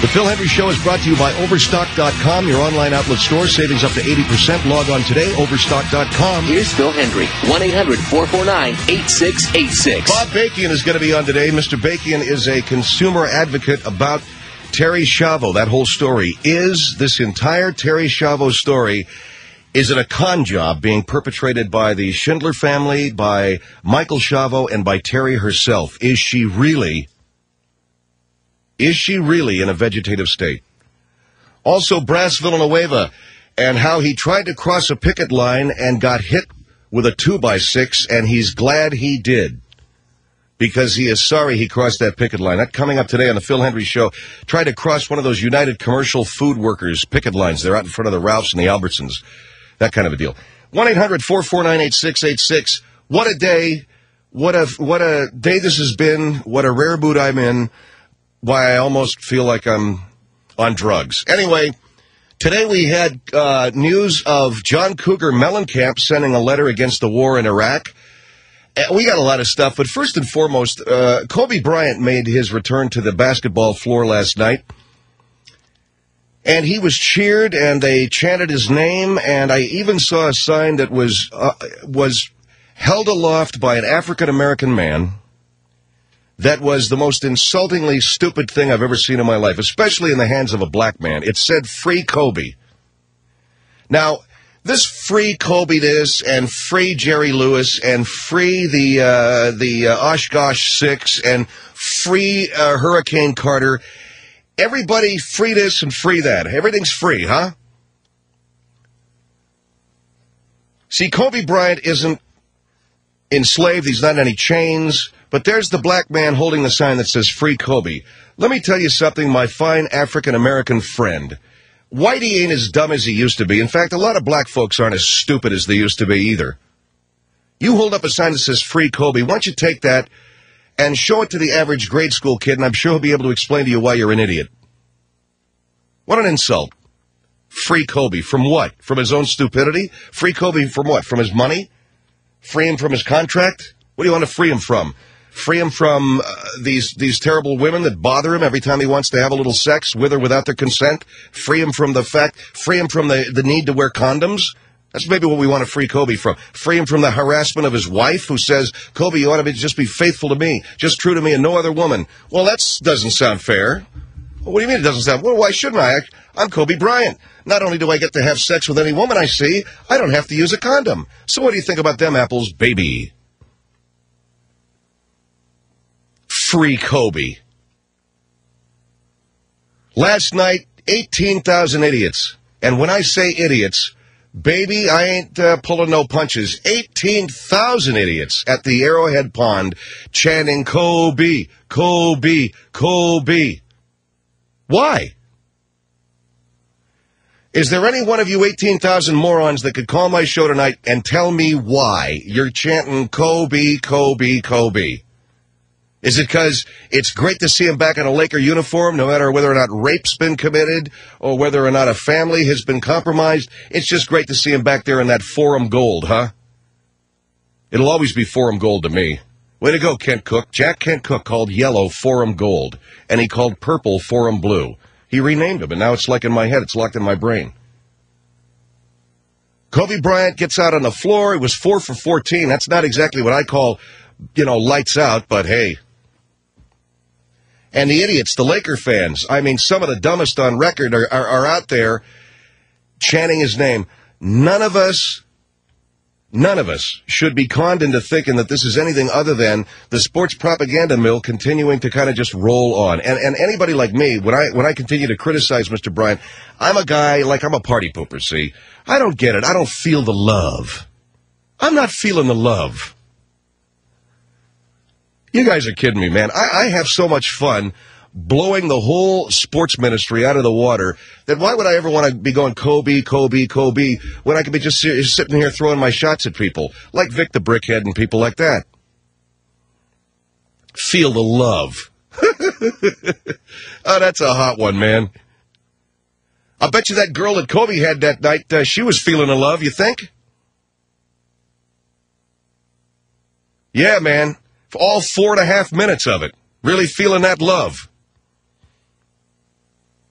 The Phil Hendry Show is brought to you by Overstock.com, your online outlet store. Savings up to 80%. Log on today, Overstock.com. Here's Phil Hendry, 1-800-449-8686. Bob Bakian is going to be on today. Mr. Bakian is a consumer advocate about Terri Schiavo. That whole story. Is this entire Terri Schiavo story, is it a con job being perpetrated by the Schindler family, by Michael Schiavo, and by Terri herself? Is she really in a vegetative state? Also, Brass Villanueva and how he tried to cross a picket line and got hit with a 2x6, and he's glad he did because he is sorry he crossed that picket line. That coming up today on the Phil Hendry Show. Tried to cross one of those United Commercial Food Workers picket lines. They're out in front of the Ralphs and the Albertsons. That kind of a deal. 1-800-449-8686. What a day. What a day this has been. What a rare mood I'm in. Why I almost feel like I'm on drugs. Anyway, today we had news of John Cougar Mellencamp sending a letter against the war in Iraq. We got a lot of stuff, but first and foremost, Kobe Bryant made his return to the basketball floor last night. And he was cheered, and they chanted his name, and I even saw a sign that was held aloft by an African-American man. That was the most insultingly stupid thing I've ever seen in my life, especially in the hands of a black man. It said, "Free Kobe." Now, this free Kobe this, and free Jerry Lewis, and free the Oshkosh Six, and free Hurricane Carter. Everybody free this and free that. Everything's free, huh? See, Kobe Bryant isn't enslaved. He's not in any chains. But there's the black man holding the sign that says "Free Kobe." Let me tell you something, my fine African-American friend. Whitey ain't as dumb as he used to be. In fact, a lot of black folks aren't as stupid as they used to be either. You hold up a sign that says "Free Kobe." Why don't you take that and show it to the average grade school kid, and I'm sure he'll be able to explain to you why you're an idiot. What an insult. Free Kobe. From what? From his own stupidity? Free Kobe from what? From his money? Free him from his contract? What do you want to free him from? Free him from these terrible women that bother him every time he wants to have a little sex with or without their consent? Free him from the need to wear condoms? That's maybe what we want to free Kobe from. Free him from the harassment of his wife who says, "Kobe, you ought to just be faithful to me, just true to me and no other woman." Well, that doesn't sound fair. What do you mean it doesn't sound? Well, why shouldn't I? I'm Kobe Bryant. Not only do I get to have sex with any woman I see, I don't have to use a condom. So what do you think about them apples, baby? Free Kobe. Last night, 18,000 idiots. And when I say idiots, baby, I ain't pulling no punches. 18,000 idiots at the Arrowhead Pond chanting "Kobe, Kobe, Kobe." Why? Is there any one of you 18,000 morons that could call my show tonight and tell me why you're chanting "Kobe, Kobe, Kobe"? Is it because it's great to see him back in a Laker uniform, no matter whether or not rape's been committed or whether or not a family has been compromised? It's just great to see him back there in that Forum Gold, huh? It'll always be Forum Gold to me. Way to go, Kent Cook. Jack Kent Cook called yellow Forum Gold, and he called purple Forum Blue. He renamed them, and now it's like in my head. It's locked in my brain. Kobe Bryant gets out on the floor. He was 4 for 14. That's not exactly what I call, lights out, but hey. And the idiots, the Laker fans, I mean, some of the dumbest on record are out there chanting his name. None of us should be conned into thinking that this is anything other than the sports propaganda mill continuing to kind of just roll on. And anybody like me, when I continue to criticize Mr. Bryant, I'm a guy, I'm a party pooper, see? I don't get it. I don't feel the love. I'm not feeling the love. You guys are kidding me, man. I have so much fun blowing the whole sports ministry out of the water that why would I ever want to be going Kobe, Kobe, Kobe when I could be just sitting here throwing my shots at people like Vic the Brickhead and people like that? Feel the love. Oh, that's a hot one, man. I bet you that girl that Kobe had that night, she was feeling the love, you think? Yeah, man. For all 4.5 minutes of it. Really feeling that love.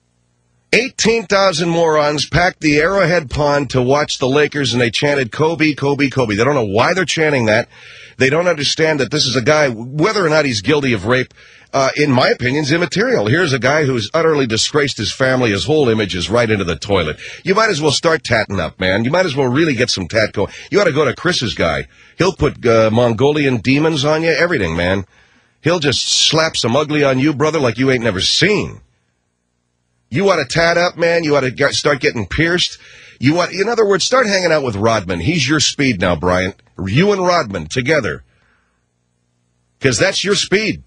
18,000 morons packed the Arrowhead Pond to watch the Lakers, and they chanted, Kobe, Kobe, Kobe. They don't know why they're chanting that. They don't understand that this is a guy, whether or not he's guilty of rape, in my opinion, is immaterial. Here's a guy who's utterly disgraced his family. His whole image is right into the toilet. You might as well start tatting up, man. You might as well really get some tat going. You ought to go to Chris's guy. He'll put Mongolian demons on you, everything, man. He'll just slap some ugly on you, brother, like you ain't never seen. You ought to tat up, man. You ought to start getting pierced. In other words, start hanging out with Rodman. He's your speed now, Bryant. You and Rodman together. Because that's your speed.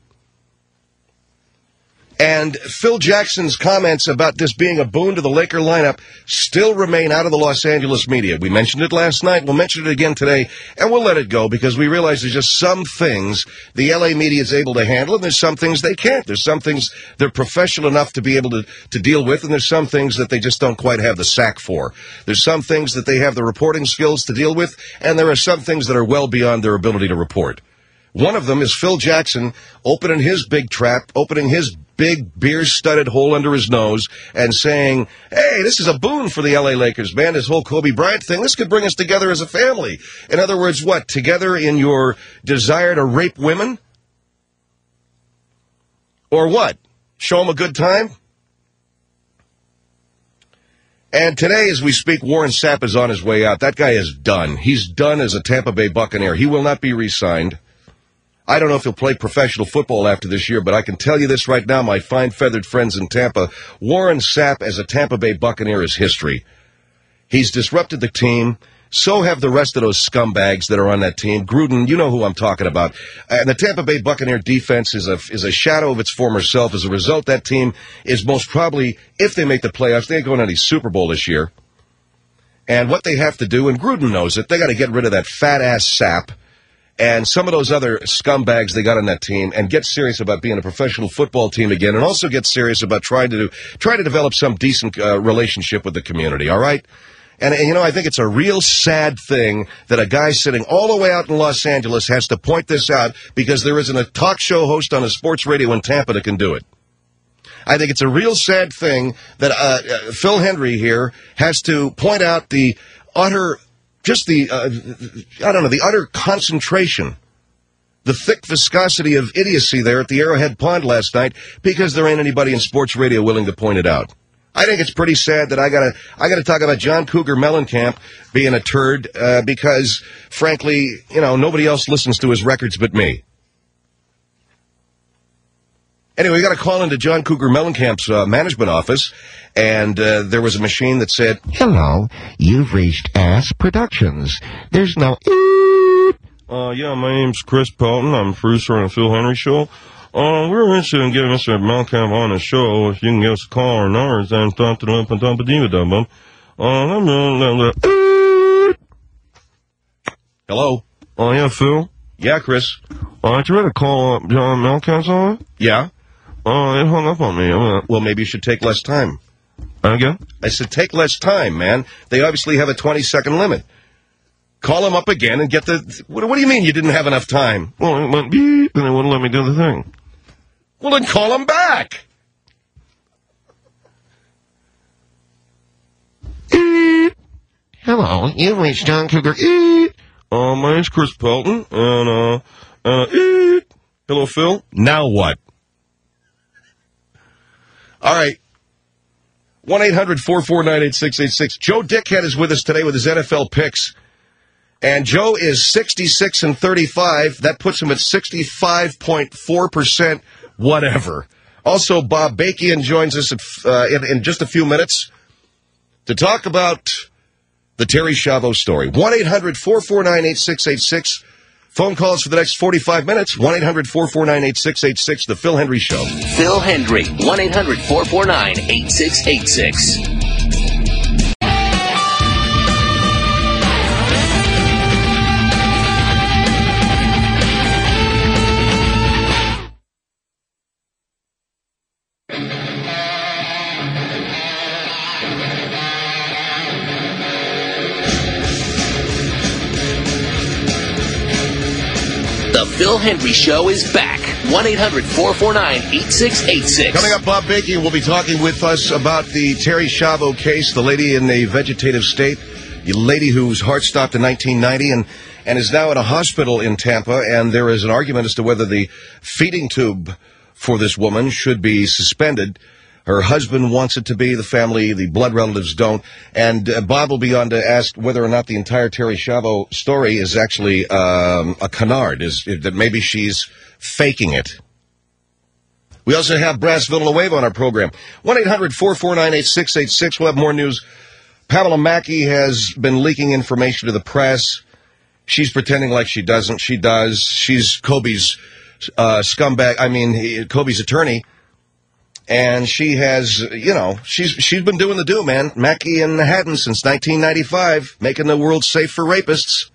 And Phil Jackson's comments about this being a boon to the Laker lineup still remain out of the Los Angeles media. We mentioned it last night. We'll mention it again today, and we'll let it go because we realize there's just some things the L.A. media is able to handle, and there's some things they can't. There's some things they're professional enough to be able to deal with, and there's some things that they just don't quite have the sack for. There's some things that they have the reporting skills to deal with, and there are some things that are well beyond their ability to report. One of them is Phil Jackson opening his big trap, opening his big beer-studded hole under his nose and saying, hey, this is a boon for the L.A. Lakers, man, this whole Kobe Bryant thing. This could bring us together as a family. In other words, what, together in your desire to rape women? Or what? Show them a good time? And today, as we speak, Warren Sapp is on his way out. That guy is done. He's done as a Tampa Bay Buccaneer. He will not be re-signed. I don't know if he'll play professional football after this year, but I can tell you this right now, my fine feathered friends in Tampa, Warren Sapp as a Tampa Bay Buccaneer is history. He's disrupted the team. So have the rest of those scumbags that are on that team. Gruden, you know who I'm talking about. And the Tampa Bay Buccaneer defense is a shadow of its former self. As a result, that team is most probably, if they make the playoffs, they ain't going to any Super Bowl this year. And what they have to do, and Gruden knows it, they got to get rid of that fat-ass Sapp and some of those other scumbags they got on that team and get serious about being a professional football team again, and also get serious about try to develop some decent relationship with the community, all right? And, you know, I think it's a real sad thing that a guy sitting all the way out in Los Angeles has to point this out because there isn't a talk show host on a sports radio in Tampa that can do it. I think it's a real sad thing that Phil Hendry here has to point out the utter... just the utter concentration, the thick viscosity of idiocy there at the Arrowhead Pond last night because there ain't anybody in sports radio willing to point it out. I think it's pretty sad that I gotta talk about John Cougar Mellencamp being a turd because, frankly, you know, nobody else listens to his records but me. Anyway, we got a call into John Cougar Mellencamp's management office, and there was a machine that said, hello, you've reached Ass Productions. There's no yeah, my name's Chris Pelton. I'm a producer on the Phil Henry Show. We're interested in getting Mr. Mellencamp on the show. If you can give us a call, our number is hello? Oh, yeah, Phil? Yeah, Chris? I tried to call up John Mellencamp's on? Yeah? Oh, it hung up on me. Well, maybe you should take less time. Again? I said take less time, man. They obviously have a 20-second limit. Call him up again and get the... What do you mean you didn't have enough time? Well, it went beep, and they wouldn't let me do the thing. Well, then call him back. Hello, you've reached John Cougar. My name's Chris Pelton, and hello, Phil. Now what? All right. 1-800-449-8686. Joe Dickhead is with us today with his NFL picks. And Joe is 66-35. That puts him at 65.4% whatever. Also, Bob Bakian joins us in just a few minutes to talk about the Terry Schiavo story. 1-800-449-8686. Phone calls for the next 45 minutes. 1-800-449-8686. The Phil Hendry Show. Phil Hendry. 1-800-449-8686. The Phil Hendry Show is back. 1-800-449-8686. Coming up, Bob Bakey will be talking with us about the Terry Schiavo case, the lady in the vegetative state, the lady whose heart stopped in 1990 and is now in a hospital in Tampa, and there is an argument as to whether the feeding tube for this woman should be suspended. Her husband wants it to be, the family, the blood relatives don't, and Bob will be on to ask whether or not the entire Terry Schiavo story is actually a canard, that maybe she's faking it. We also have Brass Villanueva on our program. 1-800-449-8686. We'll have more news. Pamela Mackey has been leaking information to the press. She's pretending like she doesn't. She does. She's Kobe's Kobe's attorney. And she has, she's been doing the do, man. Mackey and Haddon since 1995, making the world safe for rapists.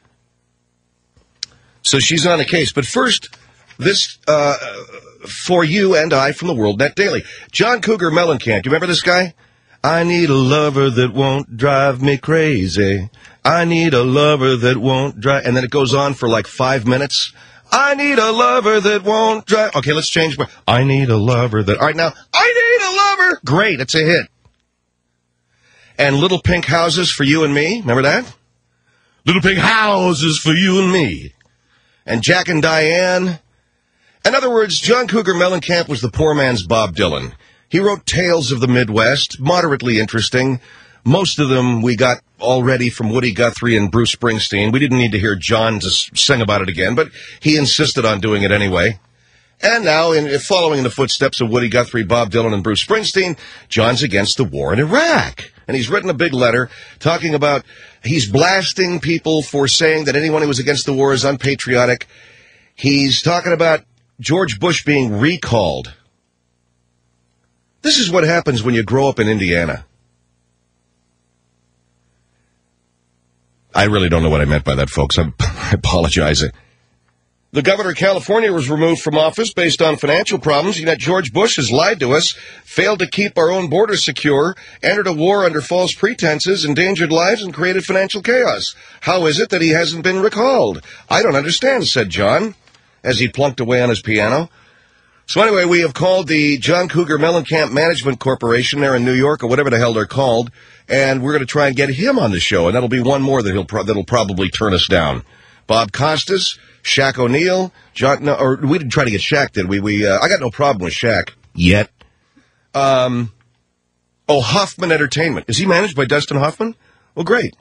So she's on the case. But first, this for you and I from the WorldNet Daily. John Cougar Mellencamp. Do you remember this guy? I need a lover that won't drive me crazy. I need a lover that won't drive... And then it goes on for like 5 minutes. I need a lover that won't drive... Okay, let's change... I need a lover that... All right, now, I need a lover! Great, it's a hit. And Little Pink Houses for You and Me. Remember that? Little Pink Houses for You and Me. And Jack and Diane. In other words, John Cougar Mellencamp was the poor man's Bob Dylan. He wrote Tales of the Midwest, moderately interesting. Most of them we got already from Woody Guthrie and Bruce Springsteen. We didn't need to hear John just sing about it again, but he insisted on doing it anyway. And now, following in the footsteps of Woody Guthrie, Bob Dylan, and Bruce Springsteen, John's against the war in Iraq. And he's written a big letter talking about he's blasting people for saying that anyone who was against the war is unpatriotic. He's talking about George Bush being recalled. This is what happens when you grow up in Indiana. I really don't know what I meant by that, folks. I apologize. The governor of California was removed from office based on financial problems. Yet George Bush has lied to us, failed to keep our own border secure, entered a war under false pretenses, endangered lives, and created financial chaos. How is it that he hasn't been recalled? I don't understand, said John, as he plunked away on his piano. So anyway, we have called the John Cougar Mellencamp Management Corporation there in New York, or whatever the hell they're called, and we're going to try and get him on the show, and that'll be one more that that'll probably turn us down. Bob Costas, Shaq O'Neal, we didn't try to get Shaq, did we? I got no problem with Shaq yet. Hoffman Entertainment. Is he managed by Dustin Hoffman? Well, great.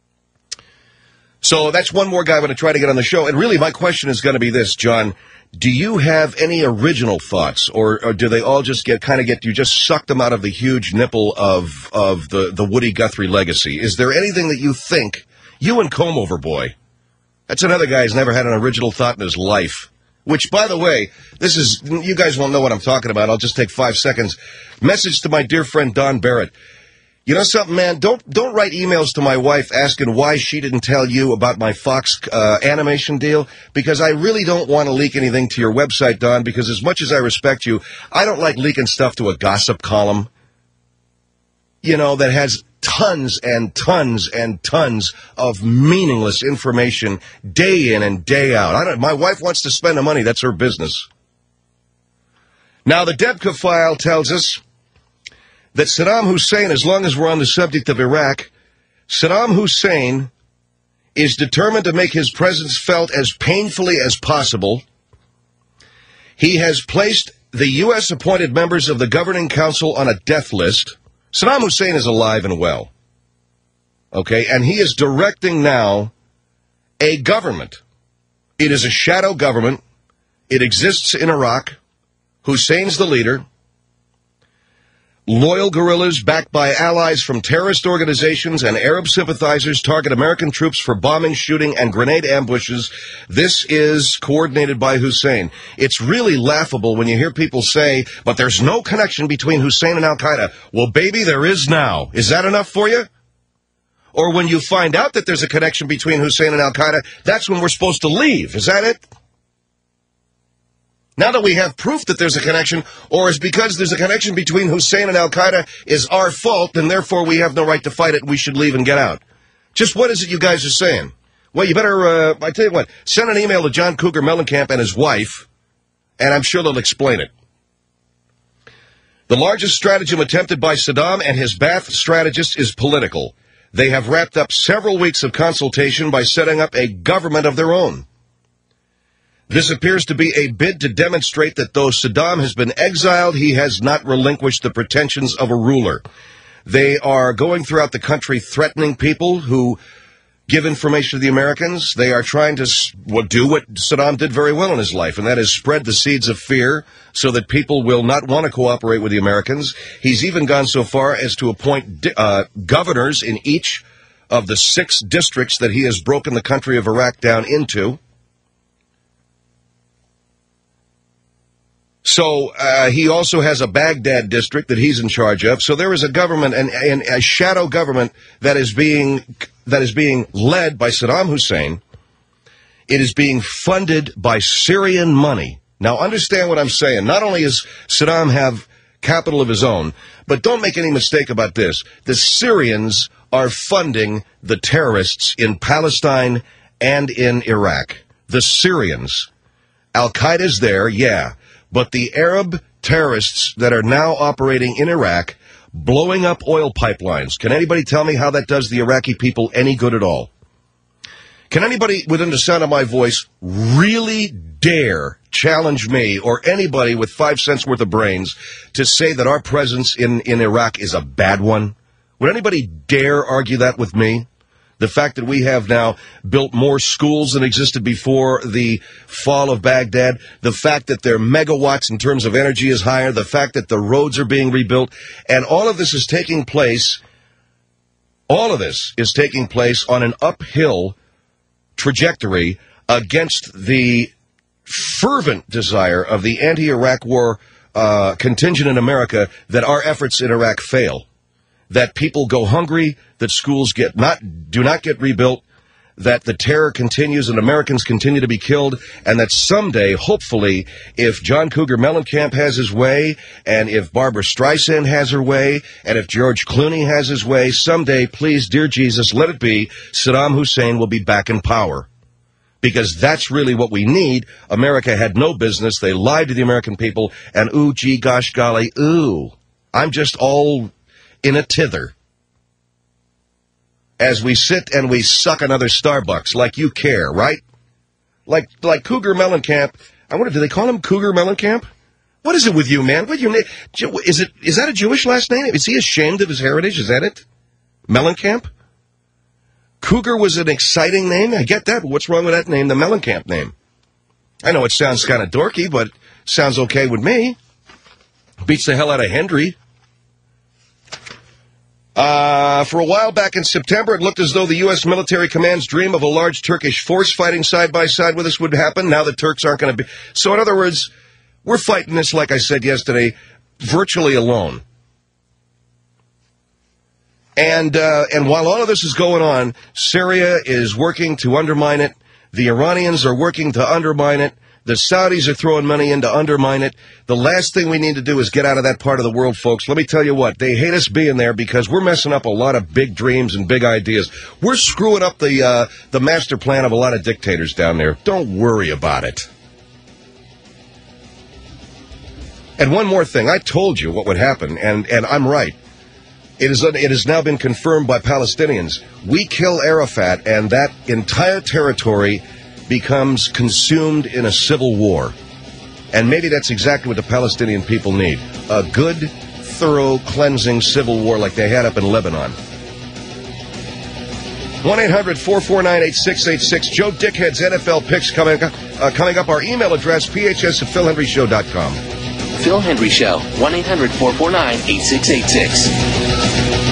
So that's one more guy I'm going to try to get on the show. And really, my question is going to be this, John. Do you have any original thoughts, or do they all just you just suck them out of the huge nipple of the Woody Guthrie legacy? Is there anything that you think, you and Comb Over Boy, that's another guy who's never had an original thought in his life, which, by the way, you guys won't know what I'm talking about. I'll just take 5 seconds. Message to my dear friend Don Barrett. You know something, man? Don't write emails to my wife asking why she didn't tell you about my Fox animation deal, because I really don't want to leak anything to your website, Don, because as much as I respect you, I don't like leaking stuff to a gossip column, that has tons and tons and tons of meaningless information day in and day out. My wife wants to spend the money. That's her business. Now, the Debka file tells us that Saddam Hussein, as long as we're on the subject of Iraq, Saddam Hussein is determined to make his presence felt as painfully as possible. He has placed the U.S. appointed members of the governing council on a death list. Saddam Hussein is alive and well. Okay, and he is directing now a government. It is a shadow government. It exists in Iraq. Hussein's the leader. Loyal guerrillas backed by allies from terrorist organizations and Arab sympathizers target American troops for bombing, shooting, and grenade ambushes. This is coordinated by Hussein. It's really laughable when you hear people say, but there's no connection between Hussein and Al-Qaeda. Well, baby, there is now. Is that enough for you? Or when you find out that there's a connection between Hussein and Al-Qaeda, that's when we're supposed to leave. Is that it? Now that we have proof that there's a connection, or is because there's a connection between Hussein and Al-Qaeda is our fault, and therefore we have no right to fight it and we should leave and get out. Just what is it you guys are saying? Well, you better, I tell you what, send an email to John Cougar Mellencamp and his wife, And I'm sure they'll explain it. The largest stratagem attempted by Saddam and his Ba'ath strategists is political. They have wrapped up several weeks of consultation by setting up a government of their own. This appears to be a bid to demonstrate that though Saddam has been exiled, he has not relinquished the pretensions of a ruler. They are going throughout the country threatening people who give information to the Americans. They are trying to do what Saddam did very well in his life, and that is spread the seeds of fear so that people will not want to cooperate with the Americans. He's even gone so far as to appoint governors in each of the 6 districts that he has broken the country of Iraq down into. So he also has a Baghdad district that he's in charge of. So there is a government and a shadow government that is being led by Saddam Hussein. It is being funded by Syrian money. Now understand what I'm saying. Not only does Saddam have capital of his own, but don't make any mistake about this. The Syrians are funding the terrorists in Palestine and in Iraq. The Syrians. Al-Qaeda's there, yeah. But the Arab terrorists that are now operating in Iraq, blowing up oil pipelines, can anybody tell me how that does the Iraqi people any good at all? Can anybody within the sound of my voice really dare challenge me or anybody with 5 cents worth of brains to say that our presence in Iraq is a bad one? Would anybody dare argue that with me? The fact that we have now built more schools than existed before the fall of Baghdad, the fact that their megawatts in terms of energy is higher, the fact that the roads are being rebuilt, and all of this is taking place on an uphill trajectory against the fervent desire of the anti-Iraq war contingent in America that our efforts in Iraq fail. That people go hungry, that schools do not get rebuilt, that the terror continues and Americans continue to be killed, and that someday, hopefully, if John Cougar Mellencamp has his way, and if Barbara Streisand has her way, and if George Clooney has his way, someday, please, dear Jesus, let it be, Saddam Hussein will be back in power. Because that's really what we need. America had no business. They lied to the American people, and ooh, gee, gosh, golly, ooh. I'm just all in a tither as we sit and we suck another Starbucks like you care, right? Like Cougar Mellencamp. I wonder, do they call him Cougar Mellencamp? What is it with you, man? What your name? Is that a Jewish last name? Is he ashamed of his heritage? Is that it? Mellencamp? Cougar was an exciting name. I get that, but what's wrong with that name, the Mellencamp name? I know it sounds kind of dorky, but it sounds okay with me. Beats the hell out of Hendry. For a while back in September, it looked as though the U.S. military command's dream of a large Turkish force fighting side by side with us would happen. Now the Turks aren't going to be. So in other words, we're fighting this, like I said yesterday, virtually alone. And while all of this is going on, Syria is working to undermine it. The Iranians are working to undermine it. The Saudis are throwing money in to undermine it. The last thing we need to do is get out of that part of the world, folks. Let me tell you what, they hate us being there because we're messing up a lot of big dreams and big ideas. We're screwing up the master plan of a lot of dictators down there. Don't worry about it. And one more thing, I told you what would happen, and I'm right. It has now been confirmed by Palestinians. We kill Arafat, and that entire territory becomes consumed in a civil war. And maybe that's exactly what the Palestinian people need. A good, thorough, cleansing civil war like they had up in Lebanon. 1-800-449-8686. Joe Dickhead's NFL picks coming up. Our email address, phs@philhenryshow.com. Phil Hendry Show, 1-800-449-8686.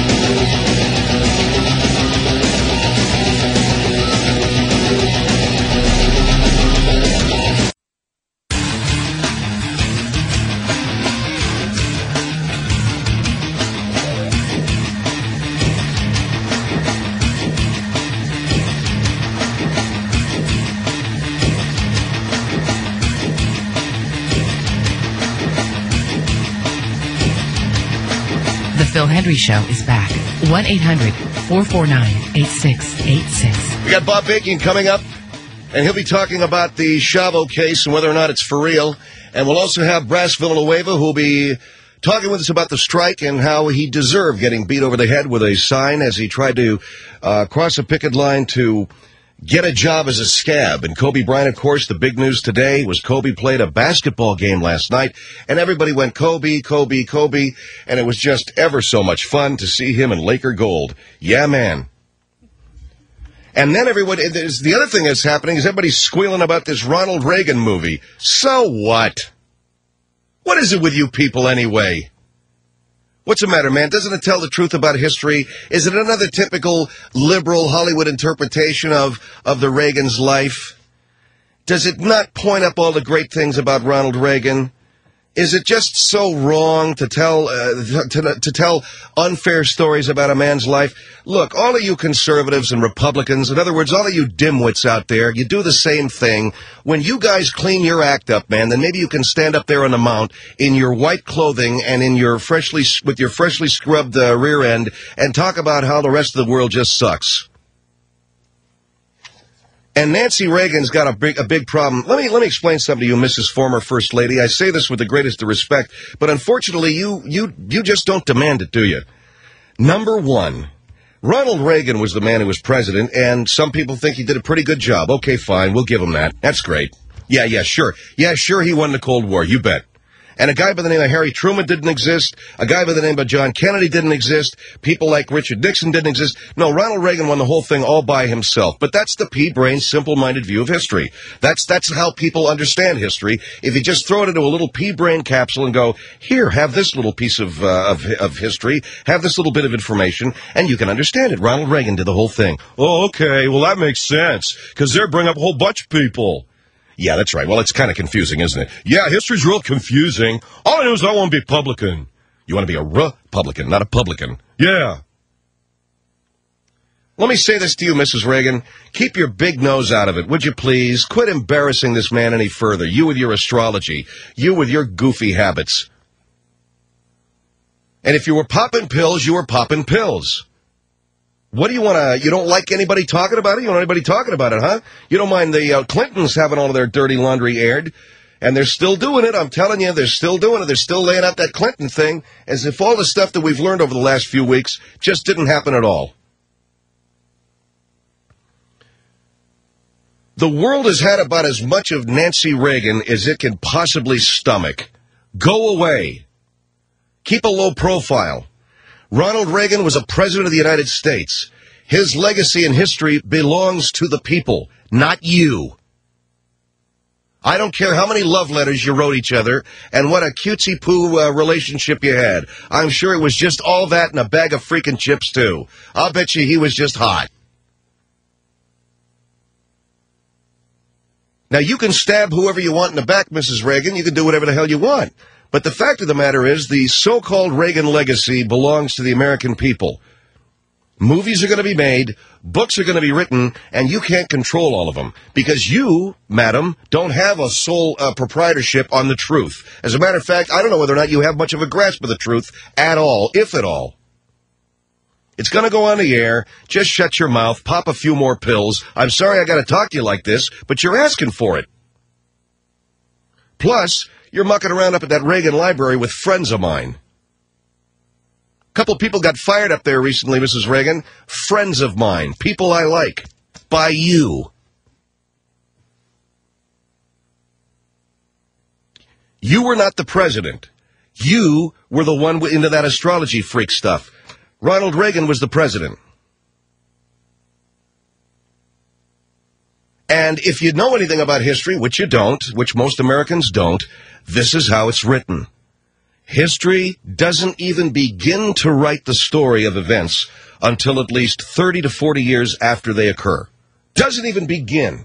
Phil Hendry Show is back. 1-800-449-8686. We got Bob Bacon coming up, and he'll be talking about the Chavo case and whether or not it's for real. And we'll also have Brass Villanueva, who'll be talking with us about the strike and how he deserved getting beat over the head with a sign as he tried to cross a picket line to get a job as a scab. And Kobe Bryant, of course, the big news today was Kobe played a basketball game last night, and everybody went Kobe, Kobe, Kobe, and it was just ever so much fun to see him in Laker gold. Yeah, man. And then the other thing that's happening is everybody's squealing about this Ronald Reagan movie. So what? What is it with you people anyway? What's the matter, man? Doesn't it tell the truth about history? Is it another typical liberal Hollywood interpretation of the Reagan's life? Does it not point up all the great things about Ronald Reagan? Is it just so wrong to tell unfair stories about a man's life? Look, all of you conservatives and Republicans, in other words, all of you dimwits out there, you do the same thing. When you guys clean your act up, man, then maybe you can stand up there on the mount in your white clothing and in your freshly scrubbed rear end and talk about how the rest of the world just sucks. And Nancy Reagan's got a big problem. Let me explain something to you, Mrs. Former First Lady. I say this with the greatest of respect, but unfortunately, you just don't demand it, do you? Number one, Ronald Reagan was the man who was president, and some people think he did a pretty good job. Okay, fine, we'll give him that. That's great. Yeah, sure. Yeah, sure, he won the Cold War, you bet. And a guy by the name of Harry Truman didn't exist. A guy by the name of John Kennedy didn't exist. People like Richard Nixon didn't exist. No, Ronald Reagan won the whole thing all by himself. But that's the pea-brain, simple-minded view of history. That's how people understand history. If you just throw it into a little pea-brain capsule and go, here, have this little piece of history, have this little bit of information, and you can understand it. Ronald Reagan did the whole thing. Oh, okay, well, that makes sense, because they're bringing up a whole bunch of people. Yeah, that's right. Well, it's kind of confusing, isn't it? Yeah, history's real confusing. All I know is I want to be a Republican. You want to be a Republican, not a publican. Yeah. Let me say this to you, Mrs. Reagan. Keep your big nose out of it, would you please? Quit embarrassing this man any further. You with your astrology. You with your goofy habits. And if you were popping pills, you were popping pills. What do you want to, you don't like anybody talking about it? You don't want anybody talking about it, huh? You don't mind the Clintons having all of their dirty laundry aired? And they're still doing it. I'm telling you, they're still doing it. They're still laying out that Clinton thing as if all the stuff that we've learned over the last few weeks just didn't happen at all. The world has had about as much of Nancy Reagan as it can possibly stomach. Go away. Keep a low profile. Ronald Reagan was a president of the United States. His legacy in history belongs to the people, not you. I don't care how many love letters you wrote each other and what a cutesy-poo relationship you had. I'm sure it was just all that and a bag of freaking chips, too. I'll bet you he was just hot. Now, you can stab whoever you want in the back, Mrs. Reagan. You can do whatever the hell you want. But the fact of the matter is the so-called Reagan legacy belongs to the American people. Movies are going to be made, books are going to be written, and you can't control all of them. Because you, madam, don't have a sole proprietorship on the truth. As a matter of fact, I don't know whether or not you have much of a grasp of the truth at all, if at all. It's going to go on the air. Just shut your mouth, pop a few more pills. I'm sorry I got to talk to you like this, but you're asking for it. Plus, you're mucking around up at that Reagan library with friends of mine. A couple people got fired up there recently, Mrs. Reagan. Friends of mine. People I like. By you. You were not the president. You were the one into that astrology freak stuff. Ronald Reagan was the president. And if you know anything about history, which you don't, which most Americans don't, this is how it's written. History doesn't even begin to write the story of events until at least 30 to 40 years after they occur. Doesn't even begin.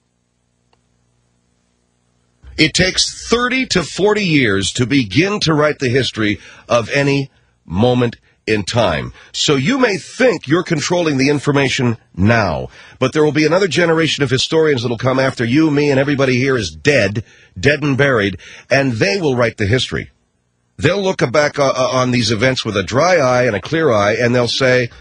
It takes 30 to 40 years to begin to write the history of any moment in time. So you may think you're controlling the information now, but there will be another generation of historians that will come after you, me, and everybody here is dead and buried, and they will write the history. They'll look back on these events with a dry eye and a clear eye, and they'll say,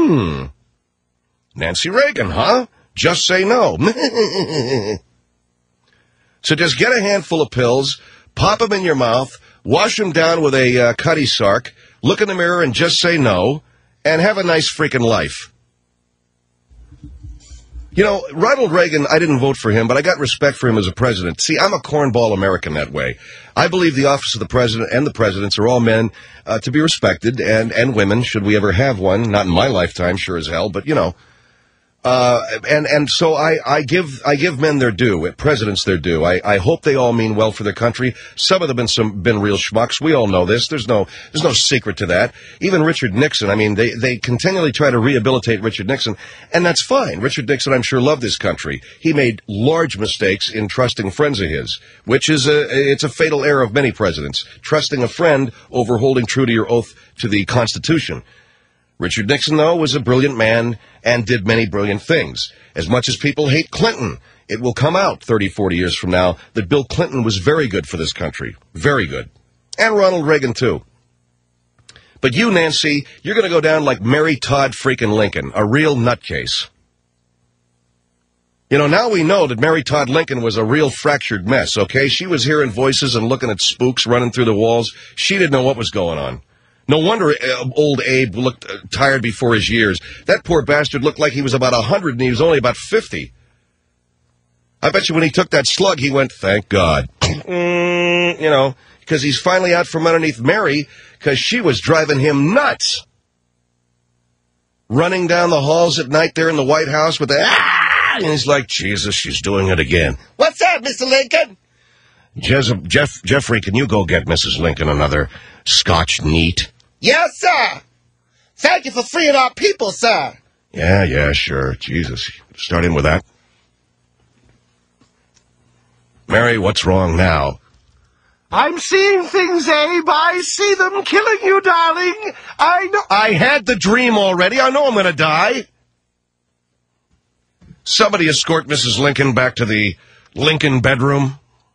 Nancy Reagan, huh? Just say no. So just get a handful of pills, pop them in your mouth, wash them down with a Cutty Sark, look in the mirror and just say no, and have a nice freaking life. You know, Ronald Reagan, I didn't vote for him, but I got respect for him as a president. See, I'm a cornball American that way. I believe the office of the president and the presidents are all men to be respected, and women, should we ever have one. Not in my lifetime, sure as hell, but, you know. So I give men their due, presidents their due. I hope they all mean well for their country. Some of them been real schmucks. We all know this. There's no secret to that. Even Richard Nixon. I mean, they continually try to rehabilitate Richard Nixon, and that's fine. Richard Nixon, I'm sure, loved this country. He made large mistakes in trusting friends of his, which is it's a fatal error of many presidents. Trusting a friend over holding true to your oath to the Constitution. Richard Nixon, though, was a brilliant man and did many brilliant things. As much as people hate Clinton, it will come out 30, 40 years from now that Bill Clinton was very good for this country. Very good. And Ronald Reagan, too. But you, Nancy, you're going to go down like Mary Todd freaking Lincoln, a real nutcase. You know, now we know that Mary Todd Lincoln was a real fractured mess, okay? She was hearing voices and looking at spooks running through the walls. She didn't know what was going on. No wonder old Abe looked tired before his years. That poor bastard looked like he was about 100 and he was only about 50. I bet you when he took that slug, he went, thank God. You know, because he's finally out from underneath Mary, because she was driving him nuts. Running down the halls at night there in the White House with the, and he's like, Jesus, she's doing it again. What's that, Mr. Lincoln? Jeffrey, can you go get Mrs. Lincoln another Scotch neat? Yes, sir. Thank you for freeing our people, sir. Yeah, sure. Jesus, start in with that. Mary, what's wrong now? I'm seeing things, Abe. I see them killing you, darling. I know. I had the dream already. I know I'm going to die. Somebody escort Mrs. Lincoln back to the Lincoln bedroom.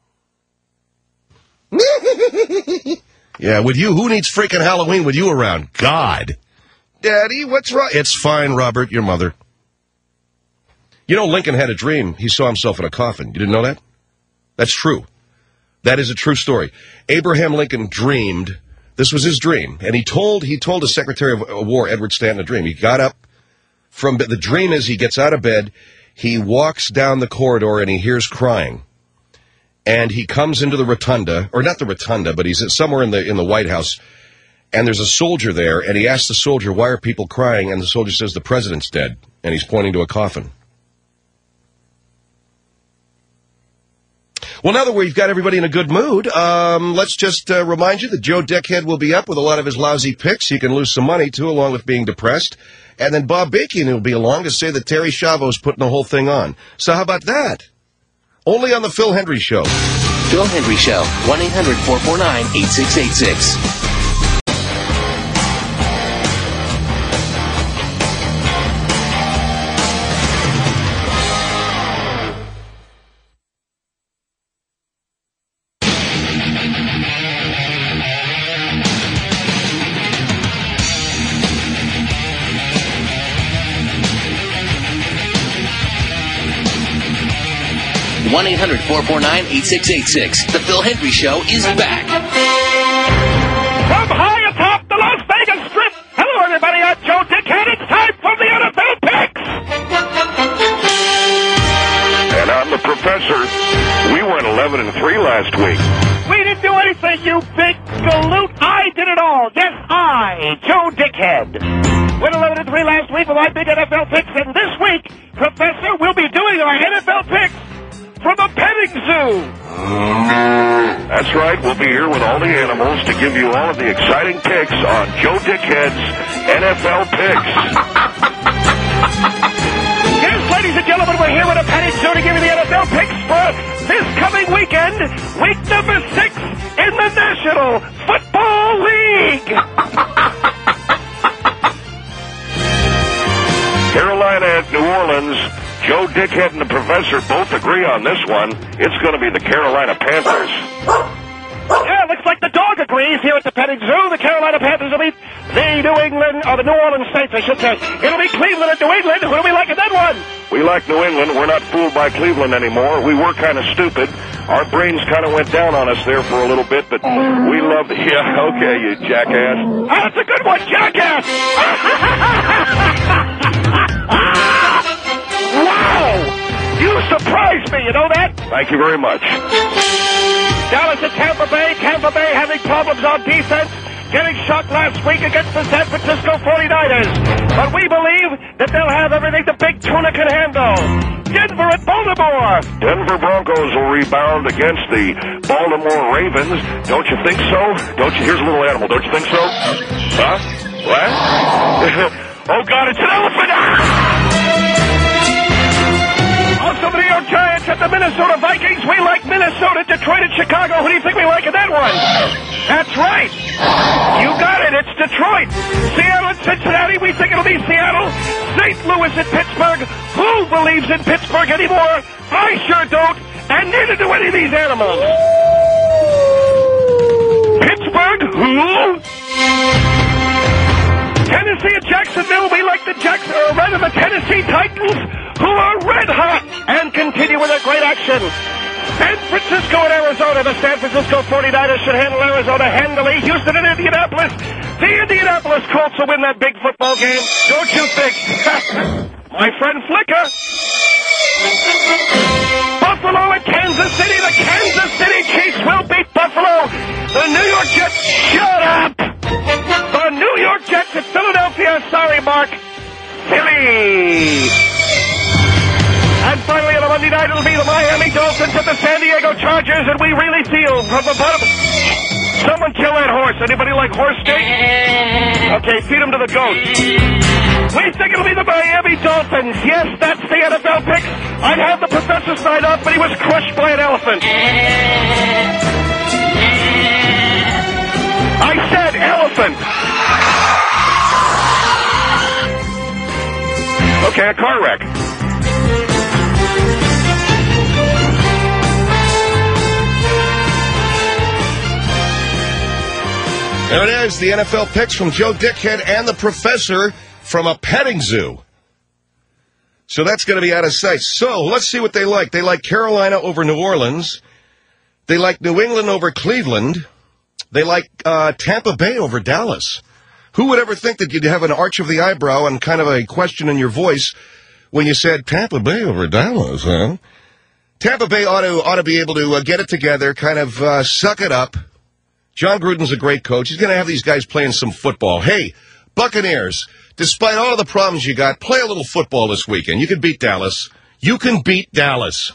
Yeah, with you, who needs freaking Halloween with you around? God. Daddy, what's wrong? It's fine, Robert, your mother. You know, Lincoln had a dream. He saw himself in a coffin. You didn't know that? That's true. That is a true story. Abraham Lincoln dreamed, this was his dream, and he told the Secretary of War, Edward Stanton, a dream. He got up from, the dream is he gets out of bed, he walks down the corridor, and he hears crying. And he comes into the rotunda, or not the rotunda, but he's somewhere in the White House, and there's a soldier there, and he asks the soldier, why are people crying? And the soldier says, the president's dead, and he's pointing to a coffin. Well, now that we've got everybody in a good mood, let's just remind you that Joe Dickhead will be up with a lot of his lousy picks. You can lose some money, too, along with being depressed. And then Bob Bacon will be along to say that Terry Schiavo's putting the whole thing on. So how about that? Only on the Phil Hendry Show. Phil Hendry Show, 1-800-449-8686. One 1-800-449-8686. The Phil Hendry Show is back. From high atop the Las Vegas Strip, hello everybody, I'm Joe Dickhead. It's time for the NFL picks. And I'm the professor. We went 11-3 last week. We didn't do anything, you big galoot. I did it all. Yes, I, Joe Dickhead. Went 11-3 last week with my big NFL picks, and this week, Professor, we'll be doing our NFL picks from a petting zoo. That's right. We'll be here with all the animals to give you all of the exciting picks on Joe Dickhead's NFL picks. Yes, ladies and gentlemen, we're here with a petting zoo to give you the NFL picks for this coming weekend, week number 6 in the National Football League. Carolina at New Orleans. Joe Dickhead and the Professor both agree on this one. It's going to be the Carolina Panthers. Yeah, looks like the dog agrees. degrees here at the petting zoo. The Carolina Panthers will meet the New Orleans Saints, I should say. It'll be Cleveland at New England. Who do we like in that one? We like New England. We're not fooled by Cleveland anymore. We were kind of stupid. Our brains kind of went down on us there for a little bit, but we love the... Yeah, okay, you jackass. That's a good one, jackass! Wow! You surprised me, you know that? Thank you very much. Dallas at Tampa Bay. Tampa Bay having problems on defense. Getting shocked last week against the San Francisco 49ers. But we believe that they'll have everything the Big Tuna can handle. Denver at Baltimore. Denver Broncos will rebound against the Baltimore Ravens. Don't you think so? Here's a little animal. Don't you think so? Huh? What? Oh, God, it's an elephant! Also, the New York Giants at the Minnesota Vikings. We like Minnesota, Detroit, and Chicago. Who do you think we like in that one? That's right. You got it. It's Detroit. Seattle and Cincinnati. We think it'll be Seattle. St. Louis and Pittsburgh. Who believes in Pittsburgh anymore? I sure don't. And neither do any of these animals. Pittsburgh? Who? Tennessee and Jacksonville. We like the Tennessee Titans, who are red hot and continue with their great action. San Francisco and Arizona. The San Francisco 49ers should handle Arizona handily. Houston and Indianapolis. The Indianapolis Colts will win that big football game. Don't you think? My friend Flicker. Buffalo and Kansas City. The Kansas City Chiefs will beat Buffalo. The New York Jets. Shut up. The New York Jets at Philadelphia. Sorry, Mark. Philly. And finally, on a Monday night, it'll be the Miami Dolphins at the San Diego Chargers, and we really feel from the bottom... Someone kill that horse. Anybody like horse steak? Okay, feed him to the goats. We think it'll be the Miami Dolphins. Yes, that's the NFL pick. I'd have the professor sign up, but he was crushed by an elephant. I said elephant. Okay, a car wreck. There it is, the NFL picks from Joe Dickhead and the professor from a petting zoo. So that's going to be out of sight. So let's see what they like. They like Carolina over New Orleans. They like New England over Cleveland. They like Tampa Bay over Dallas. Who would ever think that you'd have an arch of the eyebrow and kind of a question in your voice when you said Tampa Bay over Dallas, huh? Tampa Bay ought to be able to get it together, kind of suck it up. John Gruden's a great coach. He's going to have these guys playing some football. Hey, Buccaneers, despite all the problems you got, play a little football this weekend. You can beat Dallas. You can beat Dallas.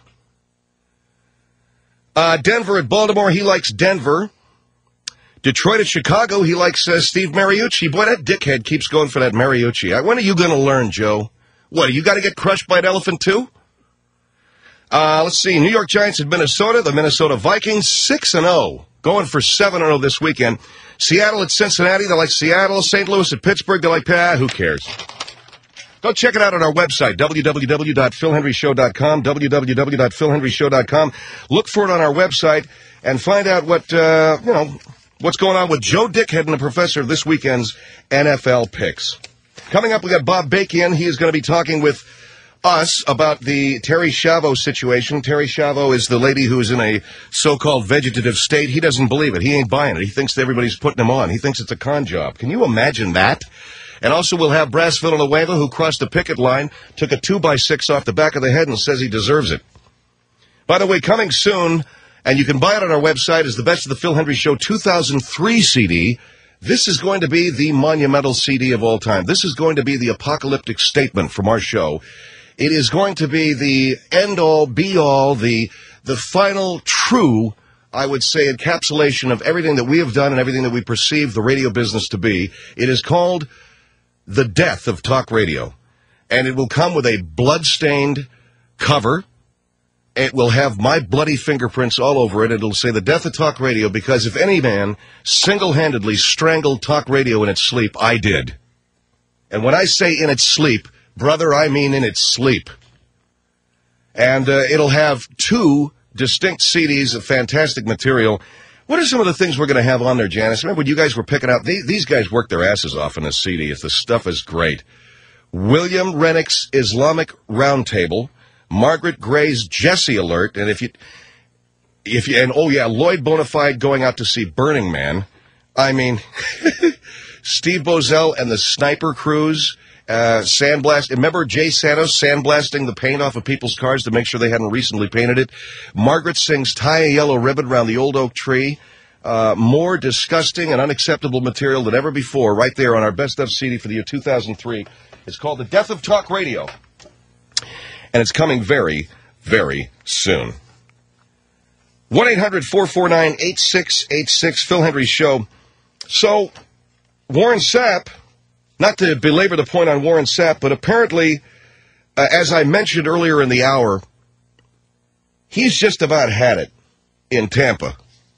Denver at Baltimore, he likes Denver. Detroit at Chicago, he likes Steve Mariucci. Boy, that dickhead keeps going for that Mariucci. When are you going to learn, Joe? What, you got to get crushed by an elephant too? Let's see, New York Giants at Minnesota, the Minnesota Vikings, 6-0. Going for 7-0 this weekend. Seattle at Cincinnati, they like Seattle. St. Louis at Pittsburgh, they like, who cares? Go check it out on our website, www.philhenryshow.com, www.philhenryshow.com. Look for it on our website and find out what, what's going on with Joe Dickhead and the professor of this weekend's NFL picks. Coming up, we got Bob Bakian. He is going to be talking with us about the Terry Schiavo situation. Terry Schiavo is the lady who is in a so-called vegetative state. He doesn't believe it. He ain't buying it. He thinks that everybody's putting him on. He thinks it's a con job. Can you imagine that? And also we'll have Brass Villanueva, who crossed the picket line, took a 2x6 off the back of the head and says he deserves it. By the way, coming soon, and you can buy it on our website, is the Best of the Phil Hendrie Show 2003 CD. This is going to be the monumental CD of all time. This is going to be the apocalyptic statement from our show. It is going to be the end-all, be-all, the final true, I would say, encapsulation of everything that we have done and everything that we perceive the radio business to be. It is called The Death of Talk Radio. And it will come with a blood-stained cover. It will have my bloody fingerprints all over it. It'll say The Death of Talk Radio, because if any man single-handedly strangled talk radio in its sleep, I did. And when I say in its sleep, brother, I mean in its sleep. And it'll have 2 distinct CDs of fantastic material. What are some of the things we're going to have on there, Janice? Remember when you guys were picking out, these guys work their asses off in this CD. The stuff is great. William Rennick's Islamic Roundtable, Margaret Gray's Jesse Alert, and Lloyd Bonafide going out to see Burning Man. I mean, Steve Bozell and the Sniper Crews, sandblast. Remember Jay Santos sandblasting the paint off of people's cars to make sure they hadn't recently painted it? Margaret sings Tie a Yellow Ribbon Around the Old Oak Tree. More disgusting and unacceptable material than ever before right there on our Best Of CD for the year 2003. It's called The Death of Talk Radio. And it's coming very, very soon. 1-800-449-8686, Phil Hendry Show. So, Warren Sapp, not to belabor the point on Warren Sapp, but apparently, as I mentioned earlier in the hour, he's just about had it in Tampa.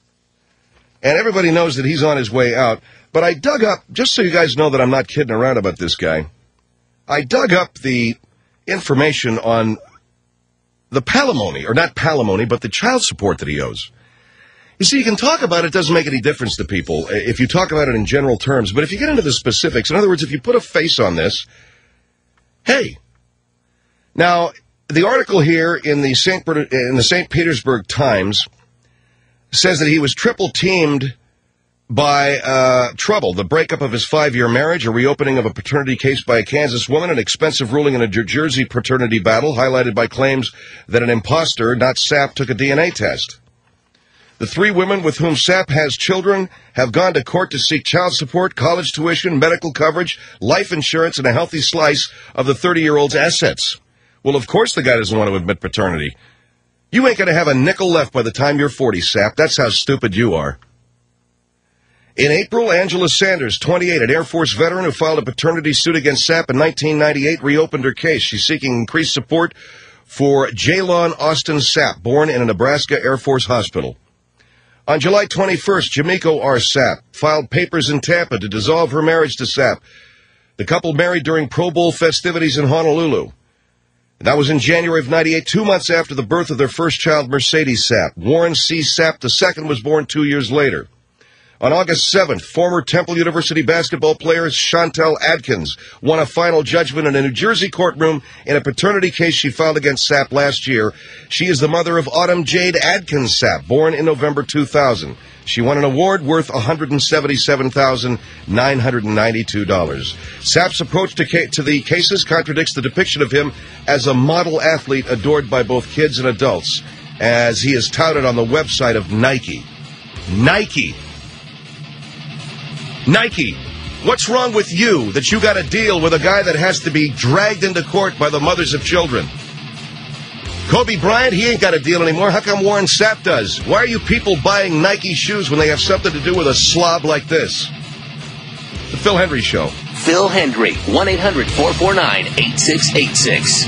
And everybody knows that he's on his way out. But I dug up, just so you guys know that I'm not kidding around about this guy, I dug up the information on the palimony, or not palimony, but the child support that he owes. You see, you can talk about it, doesn't make any difference to people if you talk about it in general terms, but if you get into the specifics, in other words, if you put a face on this, hey. Now, the article here in the St. Petersburg Times says that he was triple-teamed by trouble, the breakup of his 5-year marriage, a reopening of a paternity case by a Kansas woman, an expensive ruling in a New Jersey paternity battle, highlighted by claims that an imposter, not Sapp, took a DNA test. The 3 women with whom Sapp has children have gone to court to seek child support, college tuition, medical coverage, life insurance, and a healthy slice of the 30-year-old's assets. Well, of course the guy doesn't want to admit paternity. You ain't going to have a nickel left by the time you're 40, Sapp. That's how stupid you are. In April, Angela Sanders, 28, an Air Force veteran who filed a paternity suit against Sapp in 1998, reopened her case. She's seeking increased support for Jaylon Austin Sapp, born in a Nebraska Air Force hospital. On July 21st, Jamiko R. Sapp filed papers in Tampa to dissolve her marriage to Sapp. The couple married during Pro Bowl festivities in Honolulu. That was in January of 98, 2 months after the birth of their first child, Mercedes Sapp. Warren C. Sapp II was born 2 years later. On August 7th, former Temple University basketball player Chantel Adkins won a final judgment in a New Jersey courtroom in a paternity case she filed against Sapp last year. She is the mother of Autumn Jade Adkins Sapp, born in November 2000. She won an award worth $177,992. Sapp's approach to the cases contradicts the depiction of him as a model athlete adored by both kids and adults, as he is touted on the website of Nike. Nike, what's wrong with you that you got to deal with a guy that has to be dragged into court by the mothers of children? Kobe Bryant, he ain't got a deal anymore. How come Warren Sapp does? Why are you people buying Nike shoes when they have something to do with a slob like this? The Phil Hendry Show. Phil Hendry, 1-800-449-8686.